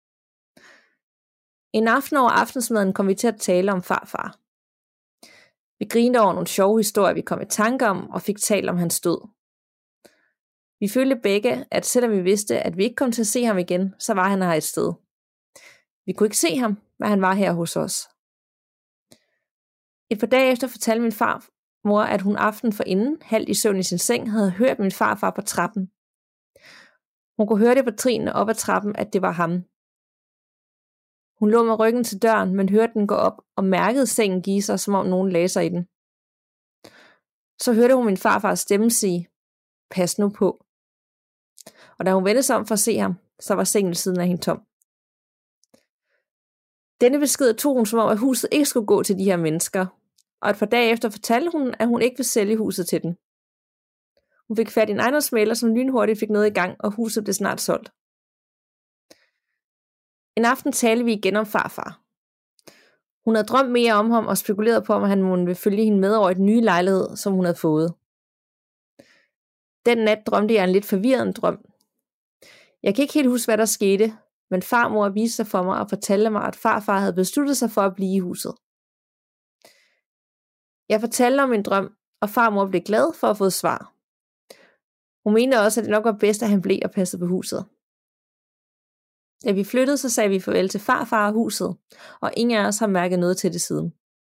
En aften over aftensmaden kom vi til at tale om farfar. Vi grinede over nogle sjove historier, vi kom i tanke om, og fik talt om hans død. Vi følte begge, at selvom vi vidste, at vi ikke kom til at se ham igen, så var han her et sted. Vi kunne ikke se ham, men han var her hos os. Et par dage efter fortalte min farmor, at hun aften forinden, halvt i søvn i sin seng, havde hørt min farfar på trappen. Hun kunne høre det på trinene op ad trappen, at det var ham. Hun lå med ryggen til døren, men hørte den gå op og mærkede sengen give sig, som om nogen lagde sig i den. Så hørte hun min farfars stemme sige, pas nu på. Og da hun vendte sig om for at se ham, så var sengen ved siden af hende tom. Denne besked tog hun som om, at huset ikke skulle gå til de her mennesker, og et par dage efter fortalte hun, at hun ikke ville sælge huset til den. Hun fik fat i en ejendomsmægler, som lynhurtigt fik noget i gang, og huset blev snart solgt. En aften talte vi igen om farfar. Hun havde drømt mere om ham og spekuleret på, om han ville følge hende med over et nye lejlighed, som hun havde fået. Den nat drømte jeg en lidt forvirrende drøm. Jeg kan ikke helt huske, hvad der skete, men farmor viste sig for mig og fortalte mig, at farfar havde besluttet sig for at blive i huset. Jeg fortalte om min drøm, og farmor blev glad for at få et svar. Hun mente også, at det nok var bedst, at han blev og passede på huset. Da vi flyttede, så sagde vi farvel til farfar og huset, og ingen af os har mærket noget til det siden.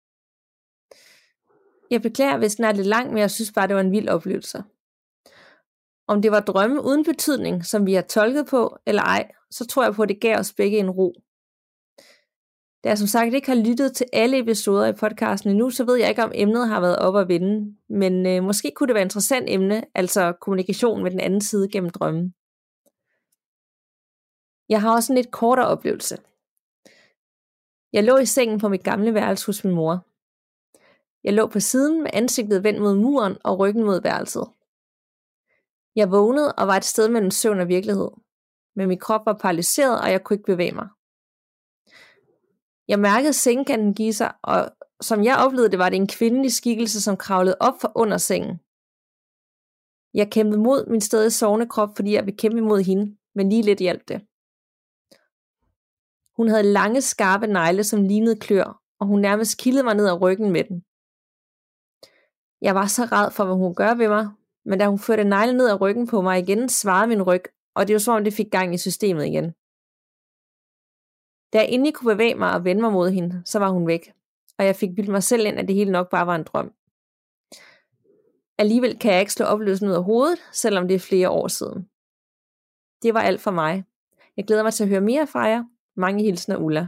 Jeg beklager, hvis den er lidt lang, men jeg synes bare, det var en vild oplevelse. Om det var drømme uden betydning, som vi har tolket på, eller ej, så tror jeg på, at det gav os begge en ro. Da jeg som sagt ikke har lyttet til alle episoder i podcasten endnu, så ved jeg ikke, om emnet har været op at vende, men øh, måske kunne det være et interessant emne, altså kommunikation med den anden side gennem drømmen. Jeg har også en lidt kortere oplevelse. Jeg lå i sengen på mit gamle værelse hos min mor. Jeg lå på siden med ansigtet vendt mod muren og ryggen mod værelset. Jeg vågnede og var et sted mellem søvn og virkelighed. Men min krop var paralyseret, og jeg kunne ikke bevæge mig. Jeg mærkede sengekanten give sig, og som jeg oplevede det, var det en kvindelig skikkelse, som kravlede op fra under sengen. Jeg kæmpede mod min stadig sovende krop, fordi jeg ville kæmpe imod hende, men lige lidt hjalp det. Hun havde lange, skarpe negle, som lignede klør, og hun nærmest kildede mig ned ad ryggen med den. Jeg var så ræd for, hvad hun gør ved mig, men da hun førte negle ned ad ryggen på mig igen, svarede min ryg, og det var som om det fik gang i systemet igen. Da jeg endelig kunne bevæge mig og vende mig mod hende, så var hun væk, og jeg fik bildt mig selv ind, at det hele nok bare var en drøm. Alligevel kan jeg ikke slå oplevelsen ud af hovedet, selvom det er flere år siden. Det var alt for mig. Jeg glæder mig til at høre mere fra jer. Mange hilsner, Ulla.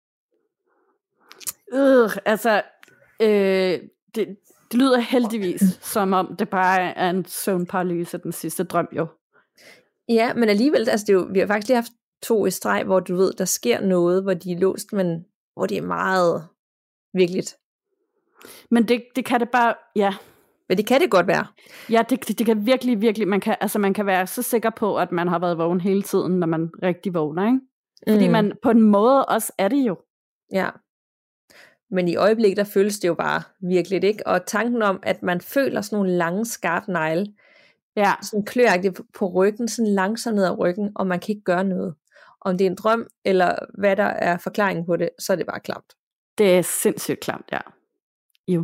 Øh, altså, øh, det, det lyder heldigvis, som om det bare er en søvnparalyse, den sidste drøm jo. Ja, men alligevel, altså det er jo, vi har faktisk lige haft to i streg, hvor du ved, der sker noget, hvor de er låst, men hvor det er meget virkeligt. Men det, det kan det bare, ja. Men det kan det godt være. Ja, det, det, det kan virkelig, virkelig, man kan, altså man kan være så sikker på, at man har været vågen hele tiden, når man rigtig vågner, ikke? Fordi mm. man på en måde også er det jo. Ja. Men i øjeblikket, der føles det jo bare virkelig, ikke? Og tanken om, at man føler sådan nogle lange, skarpe negle, ja. Sådan kløagtigt på ryggen, sådan langsomt ned ad ryggen, og man kan ikke gøre noget. Om det er en drøm, eller hvad der er forklaringen på det, så er det bare klamt. Det er sindssygt klamt, ja. Jo.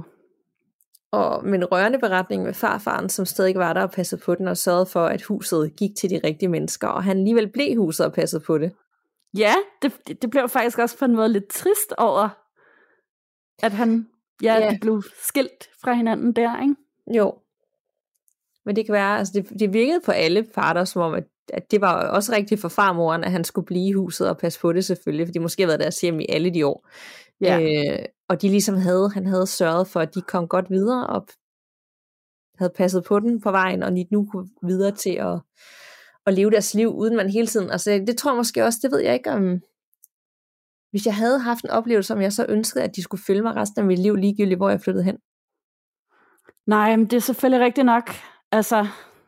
Og med en rørende beretning med farfaren, som stadig var der og passede på den, og sørgede for, at huset gik til de rigtige mennesker, og han alligevel blev huset og passede på det. Ja, det, det blev faktisk også på en måde lidt trist over, at han, ja, ja. de blev skilt fra hinanden der, ikke? Jo. Men det kan være, altså det, det virkede på alle parter, som om, at, at det var også rigtigt for farmoren, at han skulle blive i huset og passe på det selvfølgelig, fordi måske har været deres hjem i alle de år. Ja. Øh, og de ligesom havde, han havde sørget for, at de kom godt videre og havde passet på den på vejen, og de nu kunne videre til at, at leve deres liv, uden man hele tiden, altså det tror jeg måske også, det ved jeg ikke om, hvis jeg havde haft en oplevelse, som jeg så ønskede, at de skulle følge mig resten af mit liv, ligegyldigt hvor jeg flyttede hen. Nej, men det er selvfølgelig rigtigt nok. Altså,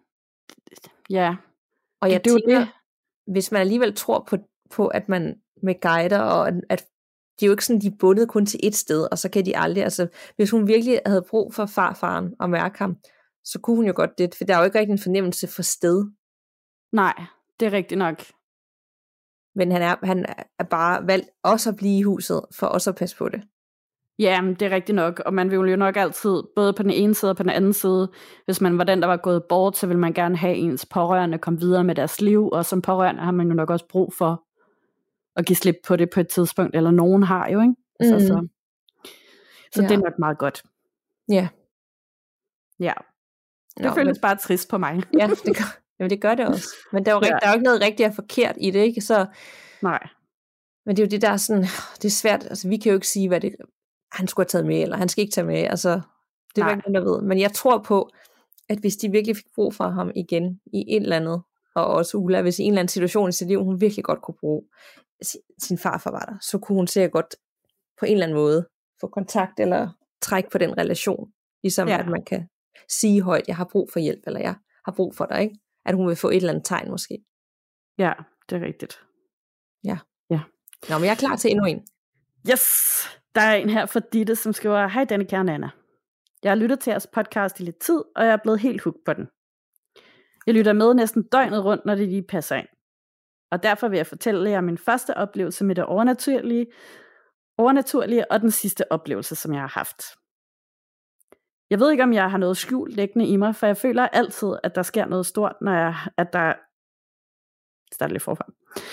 ja. Og jeg det, tænker, det. hvis man alligevel tror på, på, at man med guider, og at de er jo ikke sådan, de er bundet kun til et sted, og så kan de aldrig, altså, hvis hun virkelig havde brug for farfaren og mærke ham, så kunne hun jo godt det, for der er jo ikke rigtig en fornemmelse for sted. Nej, det er rigtigt nok. Men han er, han er bare valgt også at blive i huset, for også at passe på det. Ja, det er rigtigt nok, og man vil jo nok altid, både på den ene side og på den anden side, hvis man var den, der var gået bort, så vil man gerne have ens pårørende komme videre med deres liv, og som pårørende har man jo nok også brug for at give slip på det på et tidspunkt, eller nogen har jo, ikke? Mm. Så, så, så ja. Det er nok meget godt. Ja. Ja. Det Nå, føles men... bare trist på mig. Ja, det gør, jamen, det gør det også. Men der er jo, ja. der er jo ikke noget rigtigt og forkert i det, ikke? Så... Nej. Men det er jo det, der er sådan, det er svært, altså vi kan jo ikke sige, hvad det han skulle have taget med, eller han skal ikke tage med, altså, det er ikke nogen, der ved. Men jeg tror på, at hvis de virkelig fik brug for ham igen, i et eller andet, og også Ulla, hvis i en eller anden situation i sit liv, hun virkelig godt kunne bruge sin farfar var der, så kunne hun sikkert godt på en eller anden måde få kontakt, eller trække på den relation, ligesom ja. At man kan sige højt, jeg har brug for hjælp, eller jeg har brug for dig, ikke? At hun vil få et eller andet tegn måske. Ja, det er rigtigt. Ja. Ja. Nå, men jeg er klar til endnu en. Yes! Der er en her for Ditte, som skriver, hej Danika og Nana. Jeg har lyttet til jeres podcast i lidt tid, og jeg er blevet helt hooked på den. Jeg lytter med næsten døgnet rundt, når det lige passer ind. Og derfor vil jeg fortælle jer min første oplevelse med det overnaturlige, overnaturlige og den sidste oplevelse, som jeg har haft. Jeg ved ikke, om jeg har noget skjult liggende i mig, for jeg føler altid, at der sker noget stort, når jeg, at der... Start lidt forfra.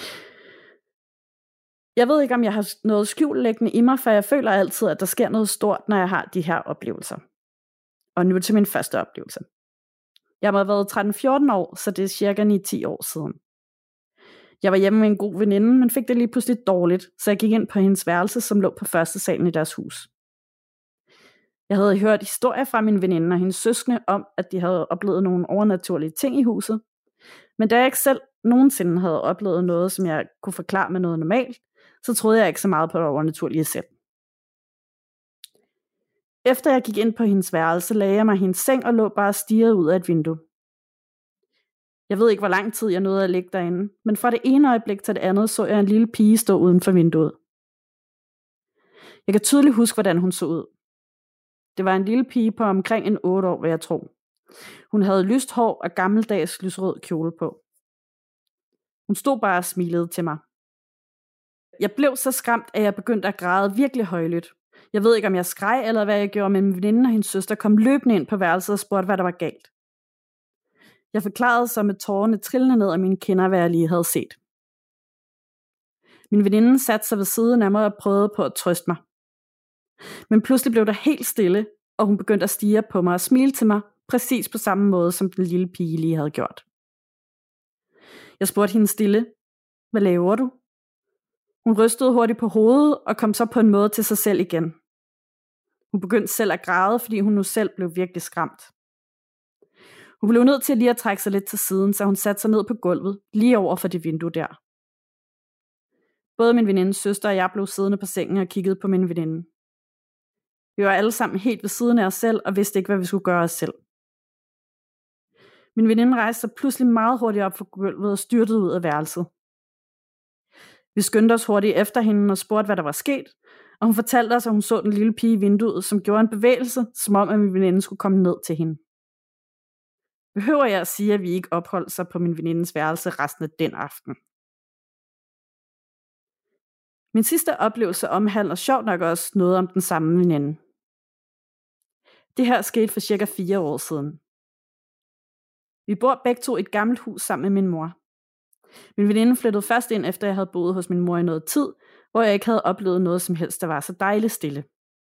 Jeg ved ikke, om jeg har noget skjult liggende i mig, for jeg føler altid, at der sker noget stort, når jeg har de her oplevelser. Og nu til min første oplevelse. Jeg har været tretten fjorten år, så det er cirka ni til ti år siden. Jeg var hjemme med en god veninde, men fik det lige pludselig dårligt, så jeg gik ind på hendes værelse, som lå på første salen i deres hus. Jeg havde hørt historier fra min veninde og hendes søskende om, at de havde oplevet nogle overnaturlige ting i huset. Men da jeg ikke selv nogensinde havde oplevet noget, som jeg kunne forklare med noget normalt, så troede jeg ikke så meget på det overnaturlige selv. Efter jeg gik ind på hendes værelse, lagde jeg mig i hendes seng og lå bare og stirrede ud af et vindue. Jeg ved ikke, hvor lang tid jeg nåede at ligge derinde, men fra det ene øjeblik til det andet så jeg en lille pige stå uden for vinduet. Jeg kan tydeligt huske, hvordan hun så ud. Det var en lille pige på omkring en otte år, vil jeg tro. Hun havde lyst hår og gammeldags lysrød kjole på. Hun stod bare og smilede til mig. Jeg blev så skræmt, at jeg begyndte at græde virkelig højlydt. Jeg ved ikke, om jeg skreg eller hvad jeg gjorde, men min veninde og hendes søster kom løbende ind på værelset og spurgte, hvad der var galt. Jeg forklarede så med tårerne trillende ned af mine kinder, hvad jeg lige havde set. Min veninde satte sig ved siden af mig og prøvede på at trøste mig. Men pludselig blev der helt stille, og hun begyndte at stirre på mig og smile til mig, præcis på samme måde, som den lille pige lige havde gjort. Jeg spurgte hende stille, hvad laver du? Hun rystede hurtigt på hovedet og kom så på en måde til sig selv igen. Hun begyndte selv at græde, fordi hun nu selv blev virkelig skræmt. Hun blev nødt til lige at trække sig lidt til siden, så hun satte sig ned på gulvet, lige over for det vindue der. Både min venindes søster og jeg blev siddende på sengen og kiggede på min veninde. Vi var alle sammen helt ved siden af os selv og vidste ikke, hvad vi skulle gøre os selv. Min veninde rejste sig pludselig meget hurtigt op fra gulvet og styrtede ud af værelset. Vi skyndte os hurtigt efter hende og spurgte, hvad der var sket, og hun fortalte os, at hun så den lille pige i vinduet, som gjorde en bevægelse, som om at min veninde skulle komme ned til hende. Behøver jeg at sige, at vi ikke opholdt sig på min venindes værelse resten af den aften? Min sidste oplevelse omhandler sjovt nok også noget om den samme veninde. Det her skete for cirka fire år siden. Vi bor begge to i et gammelt hus sammen med min mor. Min veninde flyttede først ind, efter jeg havde boet hos min mor i noget tid, hvor jeg ikke havde oplevet noget som helst, der var så dejligt stille.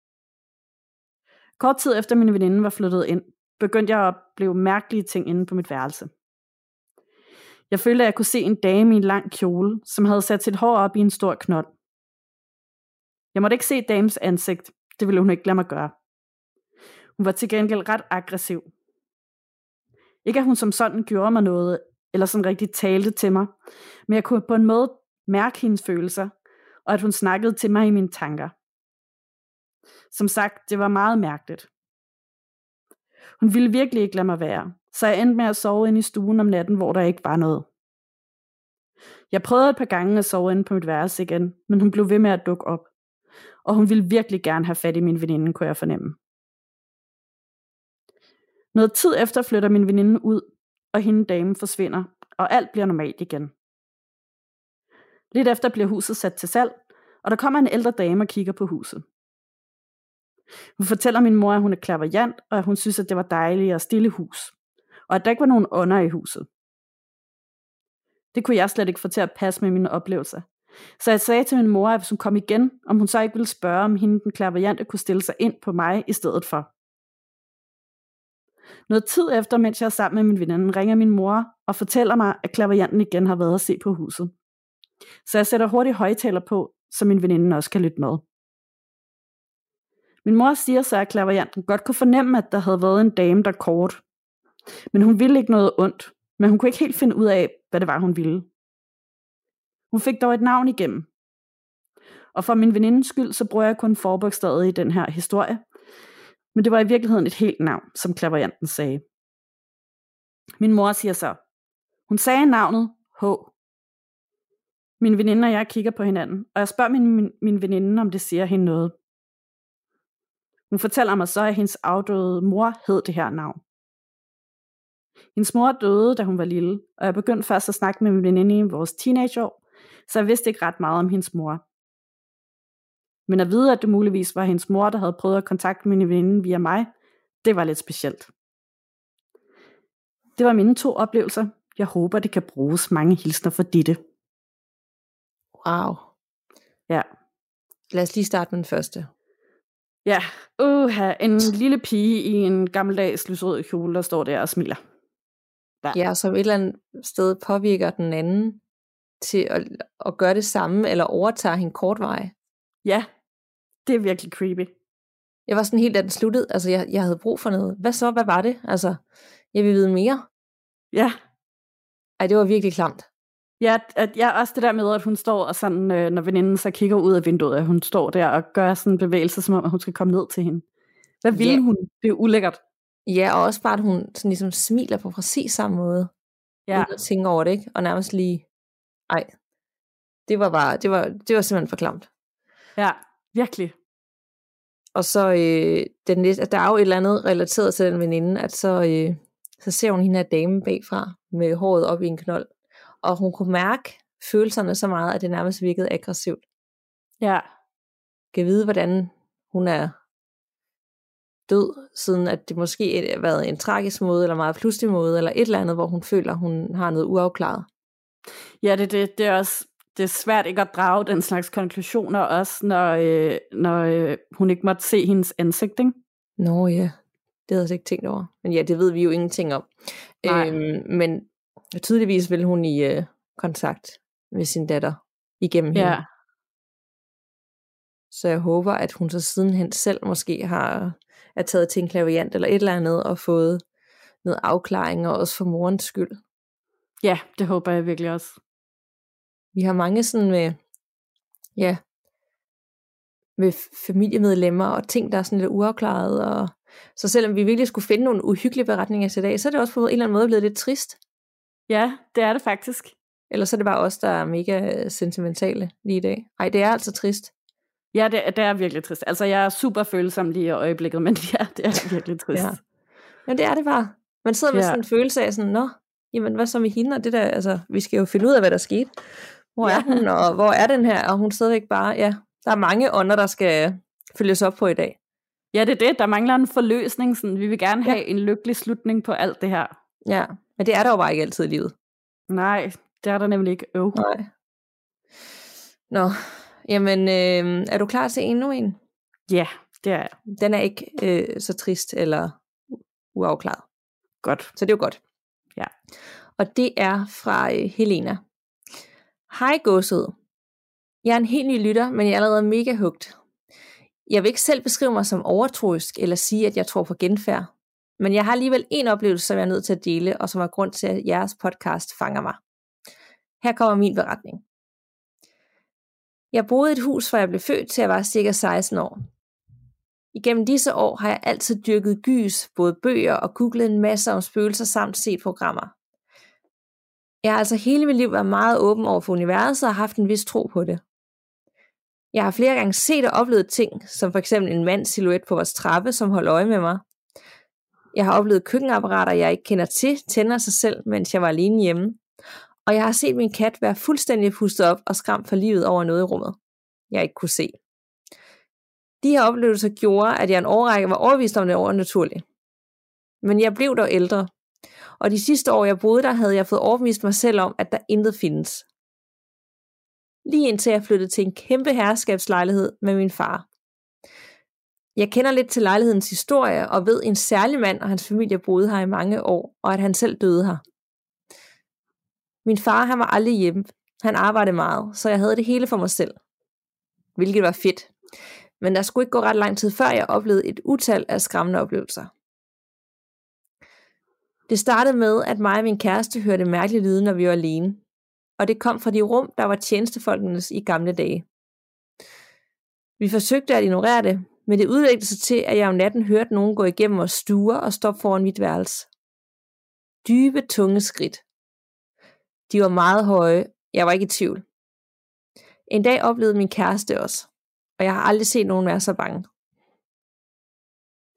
Kort tid efter min veninde var flyttet ind, begyndte jeg at opleve mærkelige ting inde på mit værelse. Jeg følte, at jeg kunne se en dame i en lang kjole, som havde sat sit hår op i en stor knold. Jeg måtte ikke se damens ansigt, det ville hun ikke lade mig gøre. Hun var til gengæld ret aggressiv. Ikke at hun som sådan gjorde mig noget, eller sådan rigtig talte til mig, men jeg kunne på en måde mærke hendes følelser, og at hun snakkede til mig i mine tanker. Som sagt, det var meget mærkeligt. Hun ville virkelig ikke lade mig være, så jeg endte med at sove inde i stuen om natten, hvor der ikke var noget. Jeg prøvede et par gange at sove inde på mit værelse igen, men hun blev ved med at dukke op, og hun ville virkelig gerne have fat i min veninde, kunne jeg fornemme. Noget tid efter flytter min veninde ud, og hende dame forsvinder, og alt bliver normalt igen. Lidt efter bliver huset sat til salg, og der kommer en ældre dame og kigger på huset. Hun fortæller min mor, at hun er clairvoyant, og at hun synes, at det var dejligt og stille hus, og at der ikke var nogen ånder i huset. Det kunne jeg slet ikke få til at passe med mine oplevelser. Så jeg sagde til min mor, at hvis hun kom igen, om hun så ikke ville spørge, om hende den clairvoyante kunne stille sig ind på mig i stedet for. Noget tid efter, mens jeg er sammen med min veninde, ringer min mor og fortæller mig, at clairvoyanten igen har været at se på huset. Så jeg sætter hurtigt højtaler på, så min veninde også kan lytte med. Min mor siger så, at clairvoyanten godt kunne fornemme, at der havde været en dame, der kort. Men hun ville ikke noget ondt, men hun kunne ikke helt finde ud af, hvad det var, hun ville. Hun fik dog et navn igennem. Og for min venindes skyld, så bruger jeg kun forbogstavet i den her historie. Men det var i virkeligheden et helt navn, som clairvoyanten sagde. Min mor siger så, hun sagde navnet H. Min veninde og jeg kigger på hinanden, og jeg spørger min, min, min veninde, om det siger hende noget. Hun fortæller mig så, at hendes afdøde mor hed det her navn. Hendes mor døde, da hun var lille, og jeg begyndte først at snakke med min veninde i vores teenageår, så jeg vidste ikke ret meget om hendes mor. Men at vide, at det muligvis var hendes mor, der havde prøvet at kontakte min veninde via mig, det var lidt specielt. Det var mine to oplevelser. Jeg håber, det kan bruges mange hilsner for Ditte. Wow. Ja. Lad os lige starte med den første. Ja, uha, en lille pige i en gammeldags lysrød kjole, der står der og smiler. Ja, ja, som et eller andet sted påvirker den anden til at, at gøre det samme, eller overtager hende kortveje. Ja, det er virkelig creepy. Jeg var sådan helt, da den sluttede, altså jeg, jeg havde brug for noget. Hvad så, hvad var det? Altså, jeg vil vide mere. Ja. Ej, det var virkelig klamt. Ja, at, ja, også det der med, at hun står, og sådan, øh, når veninden så kigger ud af vinduet, at hun står der og gør sådan en bevægelse, som om at hun skal komme ned til hende. Hvad vil ja. hun? Det er ulækkert. Ja, og også bare, at hun sådan ligesom smiler på præcis samme måde. Ja. Uden at tænke over det, ikke? Og nærmest lige, ej, det var bare, det var, det var simpelthen for klamt. Ja, virkelig. Og så, øh, den næste, der er jo et eller andet relateret til den veninde, at så, øh, så ser hun hende her dame bagfra, med håret op i en knold. Og hun kunne mærke følelserne så meget, at det nærmest virkede aggressivt. Ja. Kan vide, hvordan hun er død, siden at det måske har været en tragisk måde, eller meget pludselig måde, eller et eller andet, hvor hun føler, hun har noget uafklaret. Ja, det, det, det er også det er svært ikke at drage den slags konklusioner, også når, øh, når øh, hun ikke måtte se hendes ansigt, ikke? Nå ja, det havde jeg ikke tænkt over. Men ja, det ved vi jo ingenting om. Øhm, men tydeligvis vil hun i øh, kontakt med sin datter igennem ja. hende. Så jeg håber, at hun så sidenhen selv måske har er taget til en klaviant eller et eller andet, og fået noget afklaring, og også for morens skyld. Ja, det håber jeg virkelig også. Vi har mange sådan med, ja, med familiemedlemmer, og ting, der er sådan lidt uafklaret, og så selvom vi virkelig skulle finde nogle uhyggelige beretninger til i dag, så er det også på en eller anden måde blevet lidt trist. Ja, det er det faktisk. Eller så er det bare os, der er mega sentimentale lige i dag. Ej, det er altså trist. Ja, det, det er virkelig trist. Altså, jeg er super følsom lige i øjeblikket, men ja, det er virkelig trist. Ja. Men det er det bare. Man sidder med ja. sådan en følelse af sådan, nå, jamen hvad så med hende, og det der, altså, vi skal jo finde ud af, hvad der skete. Hvor ja. er hun, og hvor er den her, og hun stadigvæk bare, ja, der er mange ånder, der skal følges op på i dag. Ja, det er det, der mangler en forløsning, sådan, vi vil gerne have ja. en lykkelig slutning på alt det her. Ja, men det er der jo bare ikke altid i livet. Nej, det er der nemlig ikke. Øv. Nej. Nå, jamen, øh, er du klar til endnu en? Ja, det er jeg. Den er ikke øh, så trist eller uafklaret. Godt. Så det er jo godt. Ja. Og det er fra øh, Helena. Hej gåsød. Jeg er en helt ny lytter, men jeg er allerede mega hugt. Jeg vil ikke selv beskrive mig som overtroisk eller sige, at jeg tror på genfærd. Men jeg har alligevel en oplevelse, som jeg er nødt til at dele, og som er grund til, at jeres podcast fanger mig. Her kommer min beretning. Jeg boede i et hus, hvor jeg blev født, til jeg var cirka seksten år. Igennem disse år har jeg altid dyrket gys, både bøger og googlet en masse om spøgelser samt set programmer. Jeg har altså hele mit liv været meget åben over for universet og haft en vis tro på det. Jeg har flere gange set og oplevet ting, som for eksempel en mands silhuet på vores trappe, som holdt øje med mig. Jeg har oplevet køkkenapparater, jeg ikke kender til, tænder sig selv, mens jeg var alene hjemme. Og jeg har set min kat være fuldstændig pustet op og skræmt for livet over noget i rummet, jeg ikke kunne se. De her oplevelser gjorde, at jeg en årrække var overbevist om det overnaturlige. Men jeg blev dog ældre, og de sidste år jeg boede der, havde jeg fået overbevist mig selv om, at der intet findes. Lige indtil jeg flyttede til en kæmpe herskabslejlighed med min far. Jeg kender lidt til lejlighedens historie, og ved en særlig mand og hans familie boede her i mange år, og at han selv døde her. Min far, han var aldrig hjemme. Han arbejdede meget, så jeg havde det hele for mig selv. Hvilket var fedt. Men der skulle ikke gå ret lang tid, før jeg oplevede et utal af skræmmende oplevelser. Det startede med, at mig og min kæreste hørte mærkelige lyde, når vi var alene. Og det kom fra de rum, der var tjenestefolkenes i gamle dage. Vi forsøgte at ignorere det, men det udviklede sig til, at jeg om natten hørte nogen gå igennem vores stuer og stoppe foran mit værelse. Dybe, tunge skridt. De var meget høje. Jeg var ikke i tvivl. En dag oplevede min kæreste også, og jeg har aldrig set nogen være så bange.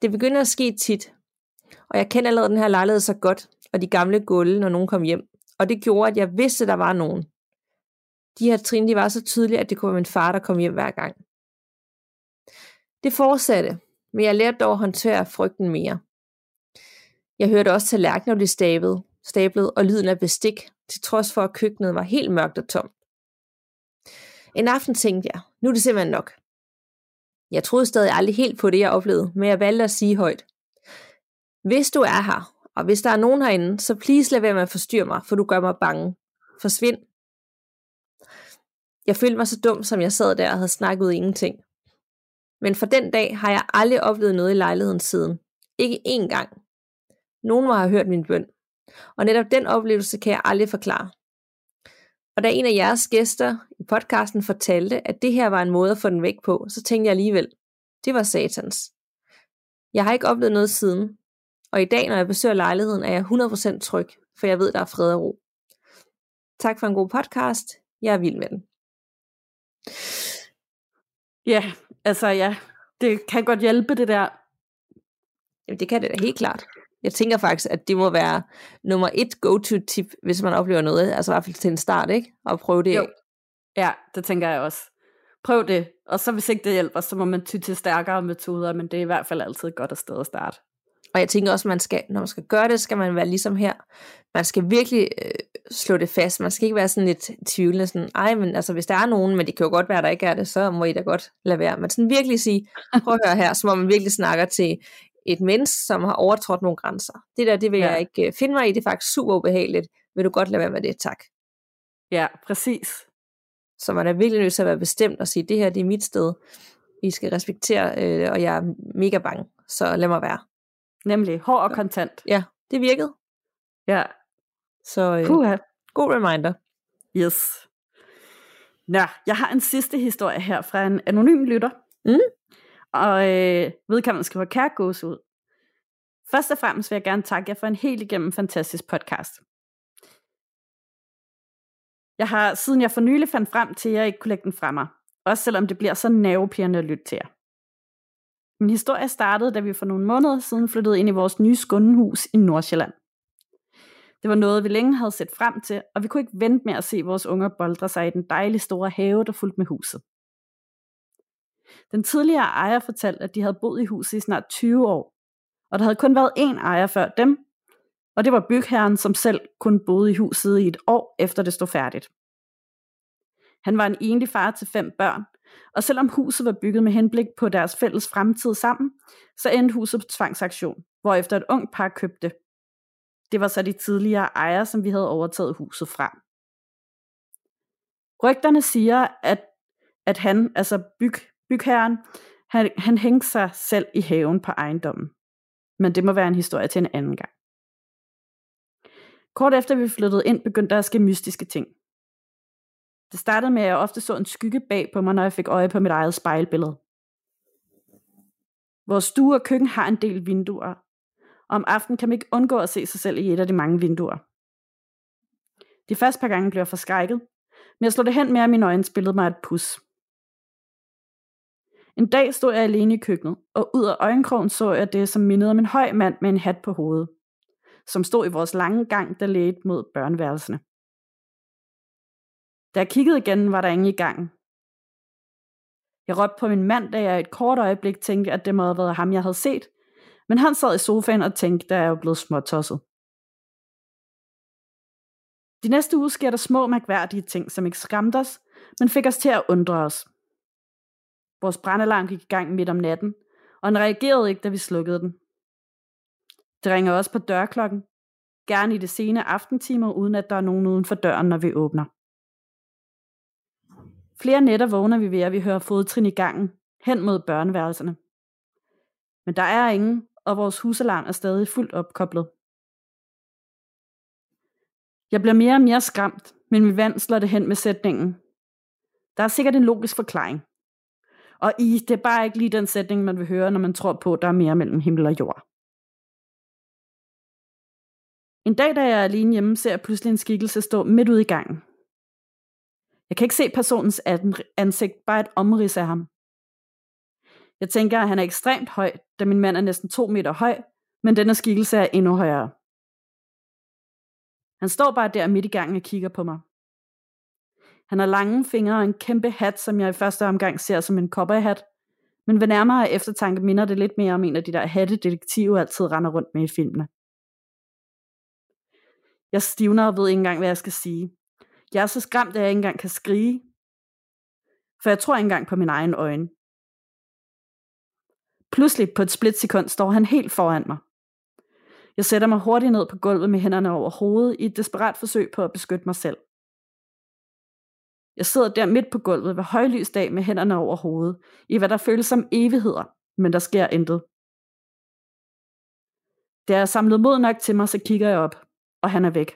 Det begynder at ske tit, og jeg kender allerede den her lejlighed så godt, og de gamle gulve, når nogen kom hjem. Og det gjorde, at jeg vidste, at der var nogen. De her trin, de var så tydelige, at det kunne være min far, der kom hjem hver gang. Det fortsatte, men jeg lærte dog at håndtere frygten mere. Jeg hørte også tallerkener blive stablet, stablet og lyden af bestik, til trods for, at køkkenet var helt mørkt og tomt. En aften tænkte jeg, nu er det simpelthen nok. Jeg troede stadig aldrig helt på det, jeg oplevede, men jeg valgte at sige højt. Hvis du er her, og hvis der er nogen herinde, så please lad være med at forstyrre mig, for du gør mig bange. Forsvind. Jeg følte mig så dum, som jeg sad der og havde snakket ud ingenting. Men for den dag har jeg aldrig oplevet noget i lejligheden siden. Ikke én gang. Nogen må have hørt min bøn. Og netop den oplevelse kan jeg aldrig forklare. Og da en af jeres gæster i podcasten fortalte, at det her var en måde at få den væk på, så tænkte jeg alligevel, det var satans. Jeg har ikke oplevet noget siden. Og i dag, når jeg besøger lejligheden, er jeg hundrede procent tryg, for jeg ved, der er fred og ro. Tak for en god podcast. Jeg er vild med den. Ja, altså ja, det kan godt hjælpe det der. Jamen, det kan det da helt klart. Jeg tænker faktisk, at det må være nummer et go-to-tip, hvis man oplever noget, altså i hvert fald til en start, ikke? Og prøve det. Jo. Ja, det tænker jeg også. Prøv det, og så hvis ikke det hjælper, så må man ty til stærkere metoder, men det er i hvert fald altid et godt sted at starte. Og jeg tænker også, man skal, når man skal gøre det, skal man være ligesom her. Man skal virkelig øh, slå det fast. Man skal ikke være sådan lidt tvivlende, sådan, ej, men altså, hvis der er nogen, men det kan jo godt være, at der ikke er det, så må I da godt lade være. Men sådan virkelig sige, prøv at høre her, så må man virkelig snakker til et menneske, som har overtrådt nogle grænser. Det der, det vil ja. jeg ikke finde mig i, det er faktisk super ubehageligt. Vil du godt lade være med det, tak. Ja, præcis. Så man er virkelig nødt til at være bestemt og sige, det her, det er mit sted. I skal respektere, øh, og jeg er mega bange, så lad mig være. Nemlig, hård og kontant. Ja, det virkede. Ja. Så øh, Puha. god reminder. Yes. Nå, jeg har en sidste historie her fra en anonym lytter. Mm. Og øh, vedkommende skriver kære gåsehud. Først og fremmest vil jeg gerne takke jer for en helt igennem fantastisk podcast. Jeg har, siden jeg for nylig fandt frem til, at jeg ikke kunne lægge den fra mig. Også selvom det bliver så nervepirrende at lytte til jer. Min historie startede, da vi for nogle måneder siden flyttede ind i vores nye skundehus i Nordsjælland. Det var noget, vi længe havde set frem til, og vi kunne ikke vente med at se vores unger boldre sig i den dejlige store have, der fulgte med huset. Den tidligere ejer fortalte, at de havde boet i huset i snart tyve år, og der havde kun været én ejer før dem, og det var bygherren, som selv kun boede i huset i et år, efter det stod færdigt. Han var en enlig far til fem børn, og selvom huset var bygget med henblik på deres fælles fremtid sammen, så endte huset på tvangsaktion, hvorefter et ung par købte. Det var så de tidligere ejere, som vi havde overtaget huset fra. Rygterne siger, at, at han, altså byg, bygherren, han, han hængte sig selv i haven på ejendommen. Men det må være en historie til en anden gang. Kort efter vi flyttede ind, begyndte der at ske mystiske ting. Det startede med, at jeg ofte så en skygge bag på mig, når jeg fik øje på mit eget spejlbillede. Vores stue og køkken har en del vinduer, og om aftenen kan man ikke undgå at se sig selv i et af de mange vinduer. De første par gange blev jeg forskrækket, men jeg slog det hen med, at mine øjne spillede mig et pus. En dag stod jeg alene i køkkenet, og ud af øjenkrogen så jeg det, som mindede om en høj mand med en hat på hovedet, som stod i vores lange gang, der ledte mod børneværelserne. Da jeg kiggede igen, var der ingen i gangen. Jeg råbte på min mand, da jeg et kort øjeblik tænkte, at det må have været ham, jeg havde set, men han sad i sofaen og tænkte, at jeg var blevet småtosset. De næste uge sker der små mærkværdige ting, som ikke skræmte os, men fik os til at undre os. Vores brandalarm gik i gang midt om natten, og den reagerede ikke, da vi slukkede den. Det ringer også på dørklokken, gerne i det sene aftentimer, uden at der er nogen uden for døren, når vi åbner. Flere nætter vågner vi ved, at vi hører fodtrin i gangen, hen mod børneværelserne. Men der er ingen, og vores husalarm er stadig fuldt opkoblet. Jeg bliver mere og mere skræmt, men min vand slår det hen med sætningen. Der er sikkert en logisk forklaring. Og i, det er bare ikke lige den sætning, man vil høre, når man tror på, at der er mere mellem himmel og jord. En dag, da jeg er alene hjemme, ser jeg pludselig en skikkelse stå midt ude i gangen. Jeg kan ikke se personens ansigt, bare et omrids af ham. Jeg tænker, at han er ekstremt høj, da min mand er næsten to meter høj, men denne skikkelse er endnu højere. Han står bare der midt i gangen og kigger på mig. Han har lange fingre og en kæmpe hat, som jeg i første omgang ser som en cowboyhat, men ved nærmere eftertanke minder det lidt mere om en af de der hatte, detektiver altid render rundt med i filmene. Jeg stivner og ved ikke engang, hvad jeg skal sige. Jeg er så skræmt, at jeg ikke engang kan skrige, for jeg tror ikke engang på mine egne øjne. Pludselig på et splitsekund står han helt foran mig. Jeg sætter mig hurtigt ned på gulvet med hænderne over hovedet i et desperat forsøg på at beskytte mig selv. Jeg sidder der midt på gulvet ved højlys dag med hænderne over hovedet, i hvad der føles som evigheder, men der sker intet. Da jeg er samlet mod nok til mig, så kigger jeg op, og han er væk.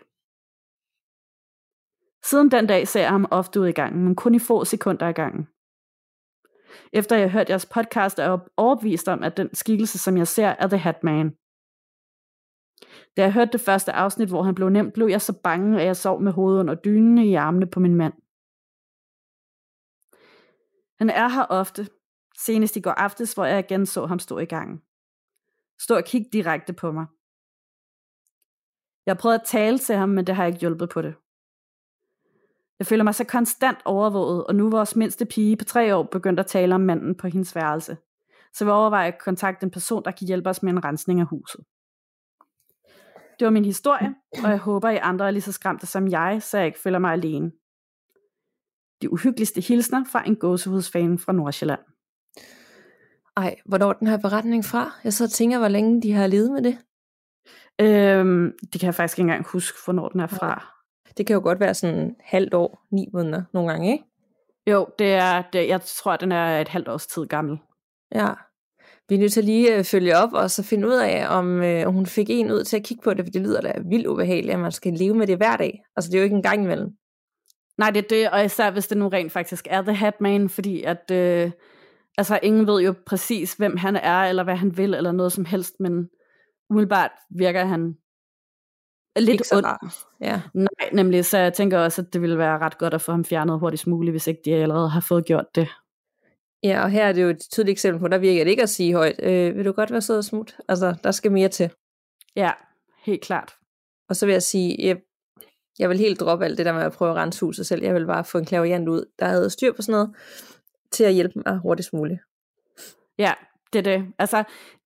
Siden den dag ser jeg ham ofte ud i gangen, men kun i få sekunder i gangen. Efter jeg har hørt jeres podcast, er jeg overbevist om, at den skikkelse, som jeg ser, er The Hat Man. Da jeg hørte det første afsnit, hvor han blev nemt, blev jeg så bange, at jeg sov med hovedet under dynene i armene på min mand. Han er her ofte, senest i går aftes, hvor jeg igen så ham stå i gangen. Stå og kigge direkte på mig. Jeg har prøvet at tale til ham, men det har ikke hjulpet på det. Jeg føler mig så konstant overvåget, og nu er vores mindste pige på tre år begyndt at tale om manden på hendes værelse. Så vi overvejer at kontakte en person, der kan hjælpe os med en rensning af huset. Det var min historie, og jeg håber, I andre er lige så skræmte som jeg, så jeg ikke føler mig alene. De uhyggeligste hilsner fra en gåsehudsfan fra Nordsjælland. Ej, hvornår er den her beretning fra? Jeg så tænker, hvor længe de har levet med det. Øhm, det kan jeg faktisk ikke engang huske, hvornår den er fra. Det kan jo godt være sådan halvt år, ni måneder nogle gange, ikke? Jo, det er, det, jeg tror, den er et halvt års tid gammel. Ja. Vi er nødt til lige at følge op, og så finde ud af, om øh, hun fik en ud til at kigge på det, for det lyder da vildt ubehageligt, at man skal leve med det hver dag. Altså, det er jo ikke en gang imellem. Nej, det er det, og især hvis det nu rent faktisk er The Hat Man, fordi at, øh, altså, ingen ved jo præcis, hvem han er, eller hvad han vil, eller noget som helst, men umiddelbart virker han lidt ond. Ja. Nej, nemlig, så jeg tænker også, at det ville være ret godt at få ham fjernet hurtigst muligt, hvis ikke de allerede har fået gjort det. Ja, og her er det jo et tydeligt eksempel på, der virker det ikke at sige højt, øh, vil du godt være sød og smut? Altså, der skal mere til. Ja, helt klart. Og så vil jeg sige, jeg, jeg vil helt droppe alt det der med at prøve at rense huset selv. Jeg vil bare få en klaverjant ud, der havde styr på sådan noget, til at hjælpe mig hurtigst muligt. Ja, det er det. Altså,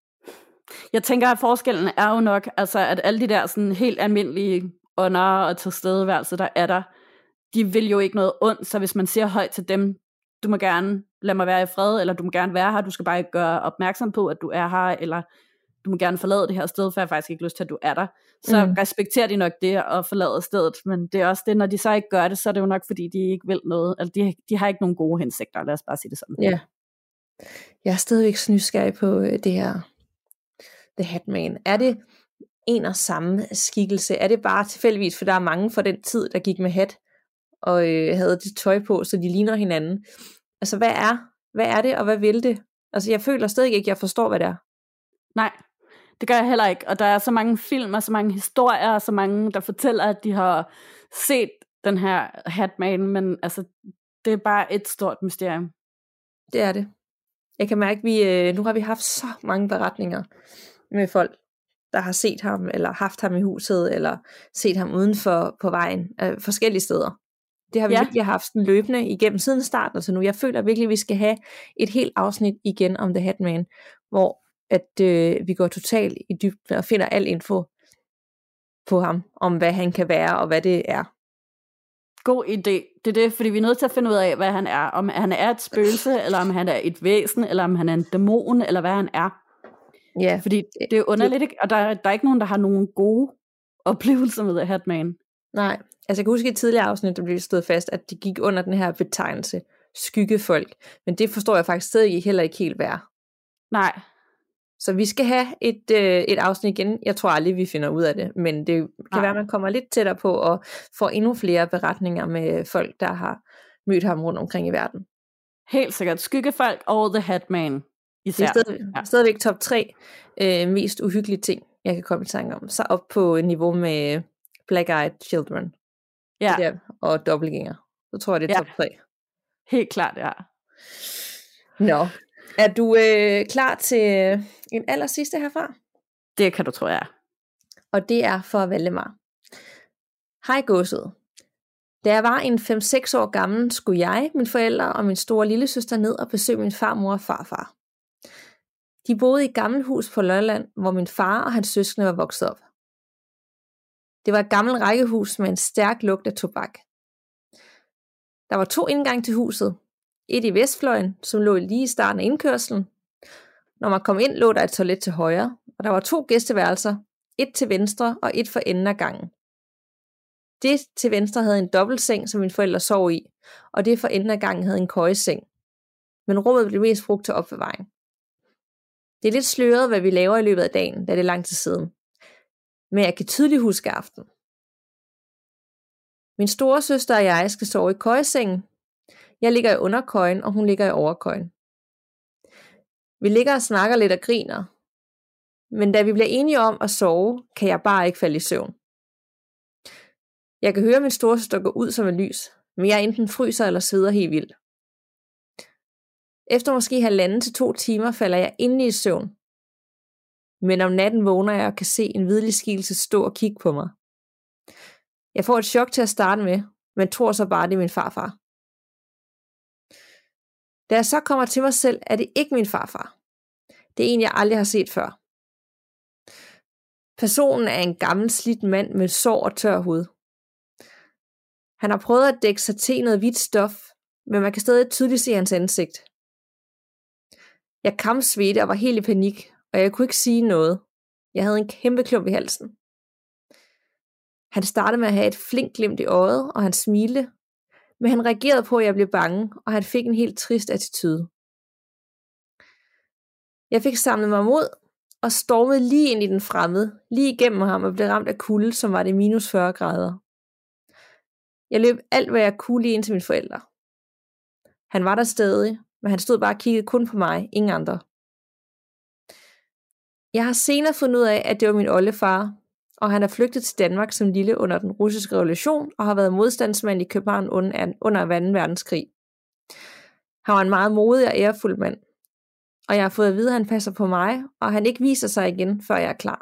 jeg tænker, at forskellen er jo nok, altså, at alle de der sådan helt almindelige ånder og tilstedeværelse, der er der, de vil jo ikke noget ondt, så hvis man siger højt til dem, du må gerne lade mig være i fred, eller du må gerne være her, du skal bare ikke gøre opmærksom på, at du er her, eller du må gerne forlade det her sted, for jeg har faktisk ikke lyst til, at du er der. Så mm. respekterer de nok det og forlader stedet, men det er også det, når de så ikke gør det, så er det jo nok, fordi de ikke vil noget, altså de, de har ikke nogen gode hensigter, lad os bare sige det sådan. Ja. Jeg er stadigvæk nysgerrig på det her The Hat Man. Er det en og samme skikkelse? Er det bare tilfældigvis, for der er mange fra den tid, der gik med hat, og øh, havde det tøj på, så de ligner hinanden. Altså, hvad er, hvad er det, og hvad vil det? Altså, jeg føler stadig ikke, at jeg forstår, hvad det er. Nej, det gør jeg heller ikke. Og der er så mange film, og så mange historier, og så mange, der fortæller, at de har set den her Hatman, men altså, det er bare et stort mysterium. Det er det. Jeg kan mærke, at vi, øh, nu har vi haft så mange beretninger med folk, der har set ham, eller haft ham i huset, eller set ham udenfor på vejen, øh, forskellige steder. Det har vi ja. virkelig haft en løbende igennem siden starten til nu. Jeg føler virkelig, at vi skal have et helt afsnit igen om The Hat Man, hvor at øh, vi går totalt i dybden og finder al info på ham, om hvad han kan være og hvad det er. God idé. Det er det, fordi vi er nødt til at finde ud af, hvad han er. Om han er et spøgelse, eller om han er et væsen, eller om han er en dæmon, eller hvad han er. Ja. Fordi det er underligt, ikke? Og der, der er ikke nogen, der har nogen gode oplevelser med The Hat Man. Nej. Altså jeg kan huske i et tidligere afsnit, der blev stået fast, at de gik under den her betegnelse, skyggefolk. Men det forstår jeg faktisk stadig heller ikke helt, hvad er. Nej. Så vi skal have et, øh, et afsnit igen. Jeg tror aldrig, vi finder ud af det, men det kan Nej. være, at man kommer lidt tættere på og får endnu flere beretninger med folk, der har mødt ham rundt omkring i verden. Helt sikkert. Skyggefolk og The Hat Man. Især. Det er stadig, ja. stadigvæk top tre øh, mest uhyggelige ting, jeg kan komme i tanke om. Så op på et niveau med Black-Eyed Children. Ja. Der, og dobbeltgænger. Så tror jeg, det er ja. top tre. Helt klart, ja. Nå. Er du øh, klar til en aller sidste herfra? Det kan du tro, jeg er. Og det er for Valdemar. Hej godset. Da jeg var en fem seks år gammel, skulle jeg, mine forældre og min store lillesøster ned og besøge min farmor og farfar. De boede i et gammelt hus på Lolland, hvor min far og hans søskende var vokset op. Det var et gammelt rækkehus med en stærk lugt af tobak. Der var to indgange til huset. Et i vestfløjen, som lå lige i starten af indkørslen. Når man kom ind, lå der et toilet til højre, og der var to gæsteværelser, et til venstre og et for enden af gangen. Det til venstre havde en dobbeltseng, som mine forældre sov i, og det for enden af gangen havde en køjeseng. Men rummet blev mest brugt til opbevaring. Det er lidt sløret, hvad vi laver i løbet af dagen, da det er lang tid siden. Men jeg kan tydeligt huske aften. Min store søster og jeg skal sove i køjesengen. Jeg ligger i underkøjen, og hun ligger i overkøjen. Vi ligger og snakker lidt og griner. Men da vi bliver enige om at sove, kan jeg bare ikke falde i søvn. Jeg kan høre min storesøster gå ud som et lys, men jeg enten fryser eller sveder helt vildt. Efter måske halvanden til to timer falder jeg endelig i søvn. Men om natten vågner jeg og kan se en hvidlig skikkelse stå og kigge på mig. Jeg får et chok til at starte med, men tror så bare, det er min farfar. Da jeg så kommer til mig selv, er det ikke min farfar. Det er en, jeg aldrig har set før. Personen er en gammel slidt mand med sår og tør hud. Han har prøvet at dække sig til i noget hvidt stof, men man kan stadig tydeligt se hans ansigt. Jeg kampsvedte og var helt i panik, og jeg kunne ikke sige noget. Jeg havde en kæmpe klump i halsen. Han startede med at have et flink glimt i øjet, og han smilte, men han reagerede på, at jeg blev bange, og han fik en helt trist attitude. Jeg fik samlet mig mod, og stormede lige ind i den fremmede, lige igennem ham og blev ramt af kulde, som var det minus fyrre grader. Jeg løb alt, hvad jeg kunne lige ind til mine forældre. Han var der stadig, men han stod bare og kiggede kun på mig, ingen andre. Jeg har senere fundet ud af, at det var min oldefar, og han er flygtet til Danmark som lille under den russiske revolution, og har været modstandsmand i København under anden verdenskrig. Han var en meget modig og ærefuld mand, og jeg har fået at vide, at han passer på mig, og han ikke viser sig igen, før jeg er klar.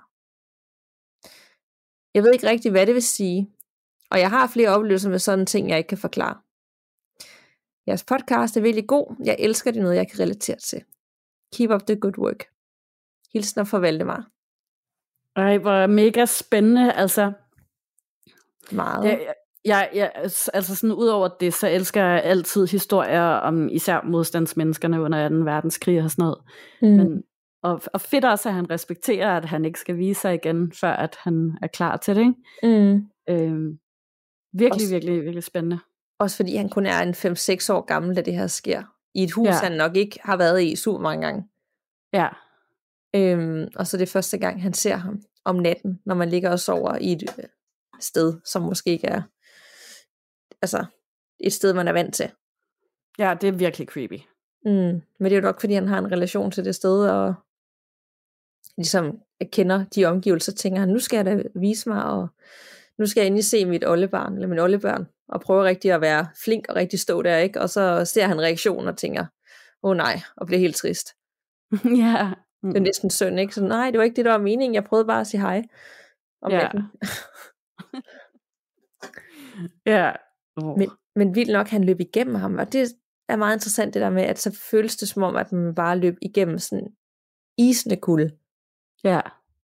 Jeg ved ikke rigtig, hvad det vil sige, og jeg har flere oplevelser med sådan ting, jeg ikke kan forklare. Jeres podcast er virkelig god. Jeg elsker det, noget jeg kan relatere til. Keep up the good work. Hilsner fra Valdemar. Ej, hvor mega spændende, altså. Meget. Jeg, jeg, jeg, altså sådan ud over det, så elsker jeg altid historier om især modstandsmenneskerne under anden verdenskrig og sådan noget. Mm. Men, og, og fedt også, at han respekterer, at han ikke skal vise sig igen, før at han er klar til det, ikke? Mm. Øhm, virkelig, også, virkelig, virkelig spændende. Også fordi han kun er en fem seks år gammel, da det her sker. I et hus, ja. Han nok ikke har været i super mange gange. Ja. Øhm, og så det første gang, han ser ham om natten, når man ligger og sover i et øh, sted, som måske ikke er altså et sted, man er vant til. Ja, det er virkelig creepy. Mm, men det er jo nok, fordi han har en relation til det sted, og ligesom kender de omgivelser, tænker han, nu skal jeg da vise mig, og nu skal jeg endelig se mit oldebarn, eller min oldebørn, og prøve rigtig at være flink og rigtig stå der, ikke? Og så ser han reaktionen og tænker, åh oh, nej, og bliver helt trist. Ja. Mm. Det er næsten synd, ikke? Så nej, det var ikke det, der var meningen. Jeg prøvede bare at sige hej om ja. natten. ja. Oh. Men, men vildt nok, han løb igennem ham, og det er meget interessant det der med, at så føles det som om, at man bare løb igennem sådan isende kulde. Ja.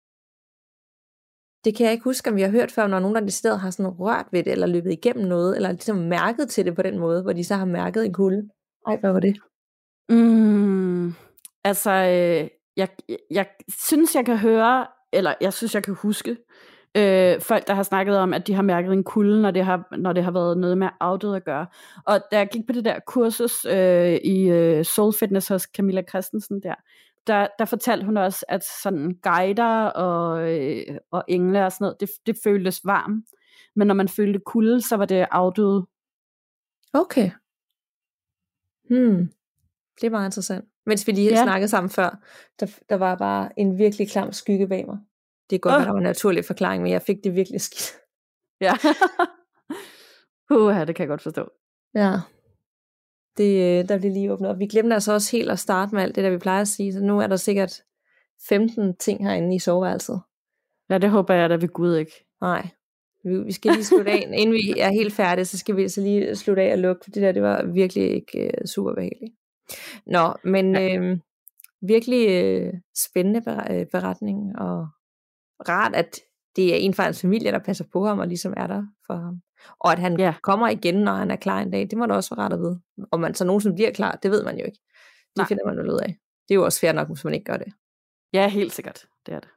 Det kan jeg ikke huske, om vi har hørt før, når nogen der i stedet har sådan rørt ved det, eller løbet igennem noget, eller ligesom mærket til det på den måde, hvor de så har mærket en kulde. Ej, hvad var det? Mm, altså, øh, jeg, jeg synes, jeg kan høre, eller jeg synes, jeg kan huske, øh, folk, der har snakket om, at de har mærket en kulde, når det har, når det har været noget med afdød at gøre. Og da jeg gik på det der kursus øh, i øh, Soul Fitness hos Camilla Christensen der, Der, der fortalte hun også, at sådan guider og, øh, og engle og sådan noget, det, det føltes varmt. Men når man følte kulde, så var det afdøde. Okay. Hmm. Det er meget interessant. Mens vi lige ja. snakkede sammen før, der, der var bare en virkelig klam skygge bag mig. Det er godt, oh. at der var en naturlig forklaring, men jeg fik det virkelig skidt. Ja. Uha, det kan jeg godt forstå. Ja. Det, øh, der bliver lige åbnet op. Vi glemte altså også helt at starte med alt det, der vi plejer at sige, så nu er der sikkert femten ting herinde i soveværelset. Ja, det håber jeg da ved Gud ikke. Nej, vi, vi skal lige slutte af. Inden vi er helt færdige, så skal vi altså lige slutte af og lukke, for det der, det var virkelig ikke uh, super behageligt. Nå, men ja. øh, virkelig øh, spændende beretning, og rart, at det er en fra hans familie, der passer på ham, og ligesom er der for ham. Og at han ja. kommer igen, når han er klar en dag, det må da også være rart at vide. Om man så nogensinde bliver klar, det ved man jo ikke. Det Nej. finder man vel ud af. Det er jo også fair nok, hvis man ikke gør det. Ja, helt sikkert. Det er det.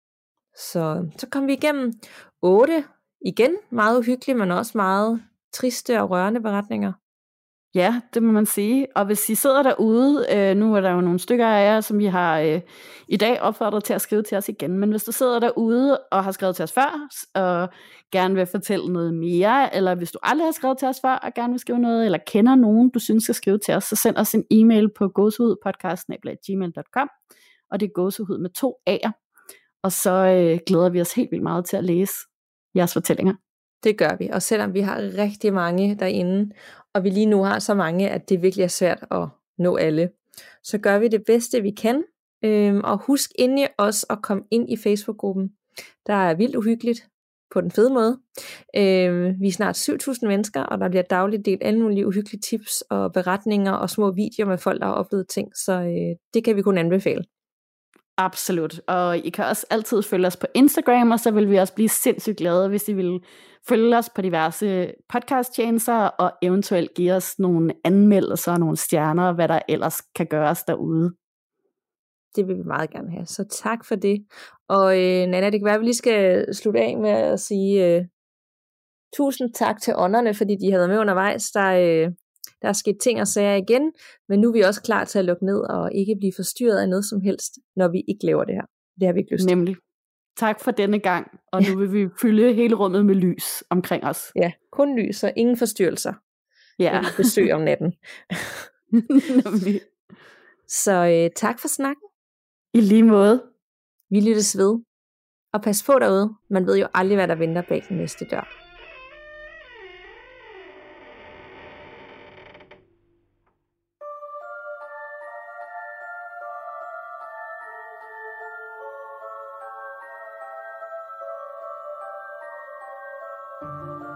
Så, så kom vi igennem otte, igen meget uhyggelige, men også meget triste og rørende beretninger. Ja, det må man sige. Og hvis I sidder derude, øh, nu er der jo nogle stykker af jer, som vi har øh, i dag opfordret til at skrive til os igen, men hvis du sidder derude og har skrevet til os før, og gerne vil fortælle noget mere, eller hvis du aldrig har skrevet til os før, og gerne vil skrive noget, eller kender nogen, du synes skal skrive til os, så send os en e-mail på gåsehudpodcast snabel-a gmail punktum com, og det er gåsehud med to A'er. Og så øh, glæder vi os helt vildt meget til at læse jeres fortællinger. Det gør vi, og selvom vi har rigtig mange derinde, og vi lige nu har så mange, at det virkelig er svært at nå alle, så gør vi det bedste, vi kan. Øhm, og husk endelig også at komme ind i Facebook-gruppen. Der er vildt uhyggeligt på den fede måde. Øhm, vi er snart syv tusind mennesker, og der bliver dagligt delt alle mulige uhyggelige tips og beretninger og små videoer med folk, der har oplevet ting, så øh, det kan vi kun anbefale. Absolut, og I kan også altid følge os på Instagram, og så vil vi også blive sindssygt glade, hvis I vil følge os på diverse podcast-tjenester, og eventuelt give os nogle anmeldelser og nogle stjerner, og hvad der ellers kan gøres derude. Det vil vi meget gerne have, så tak for det. Og øh, Nanna, det kan være, at vi lige skal slutte af med at sige øh, tusind tak til ånderne, fordi de har været med undervejs. Der, øh, der er sket ting og sager igen, men nu er vi også klar til at lukke ned og ikke blive forstyrret af noget som helst, når vi ikke laver det her. Det har vi ikke lyst til. Nemlig. Tak for denne gang, og nu vil vi fylde hele rummet med lys omkring os. Ja, kun lys og ingen forstyrrelser. Ja. Besøg om natten. Nemlig. Så øh, tak for snakken. I lige måde. Vi lyttes ved. Og pas på derude. Man ved jo aldrig, hvad der venter bag den næste dør. Thank you.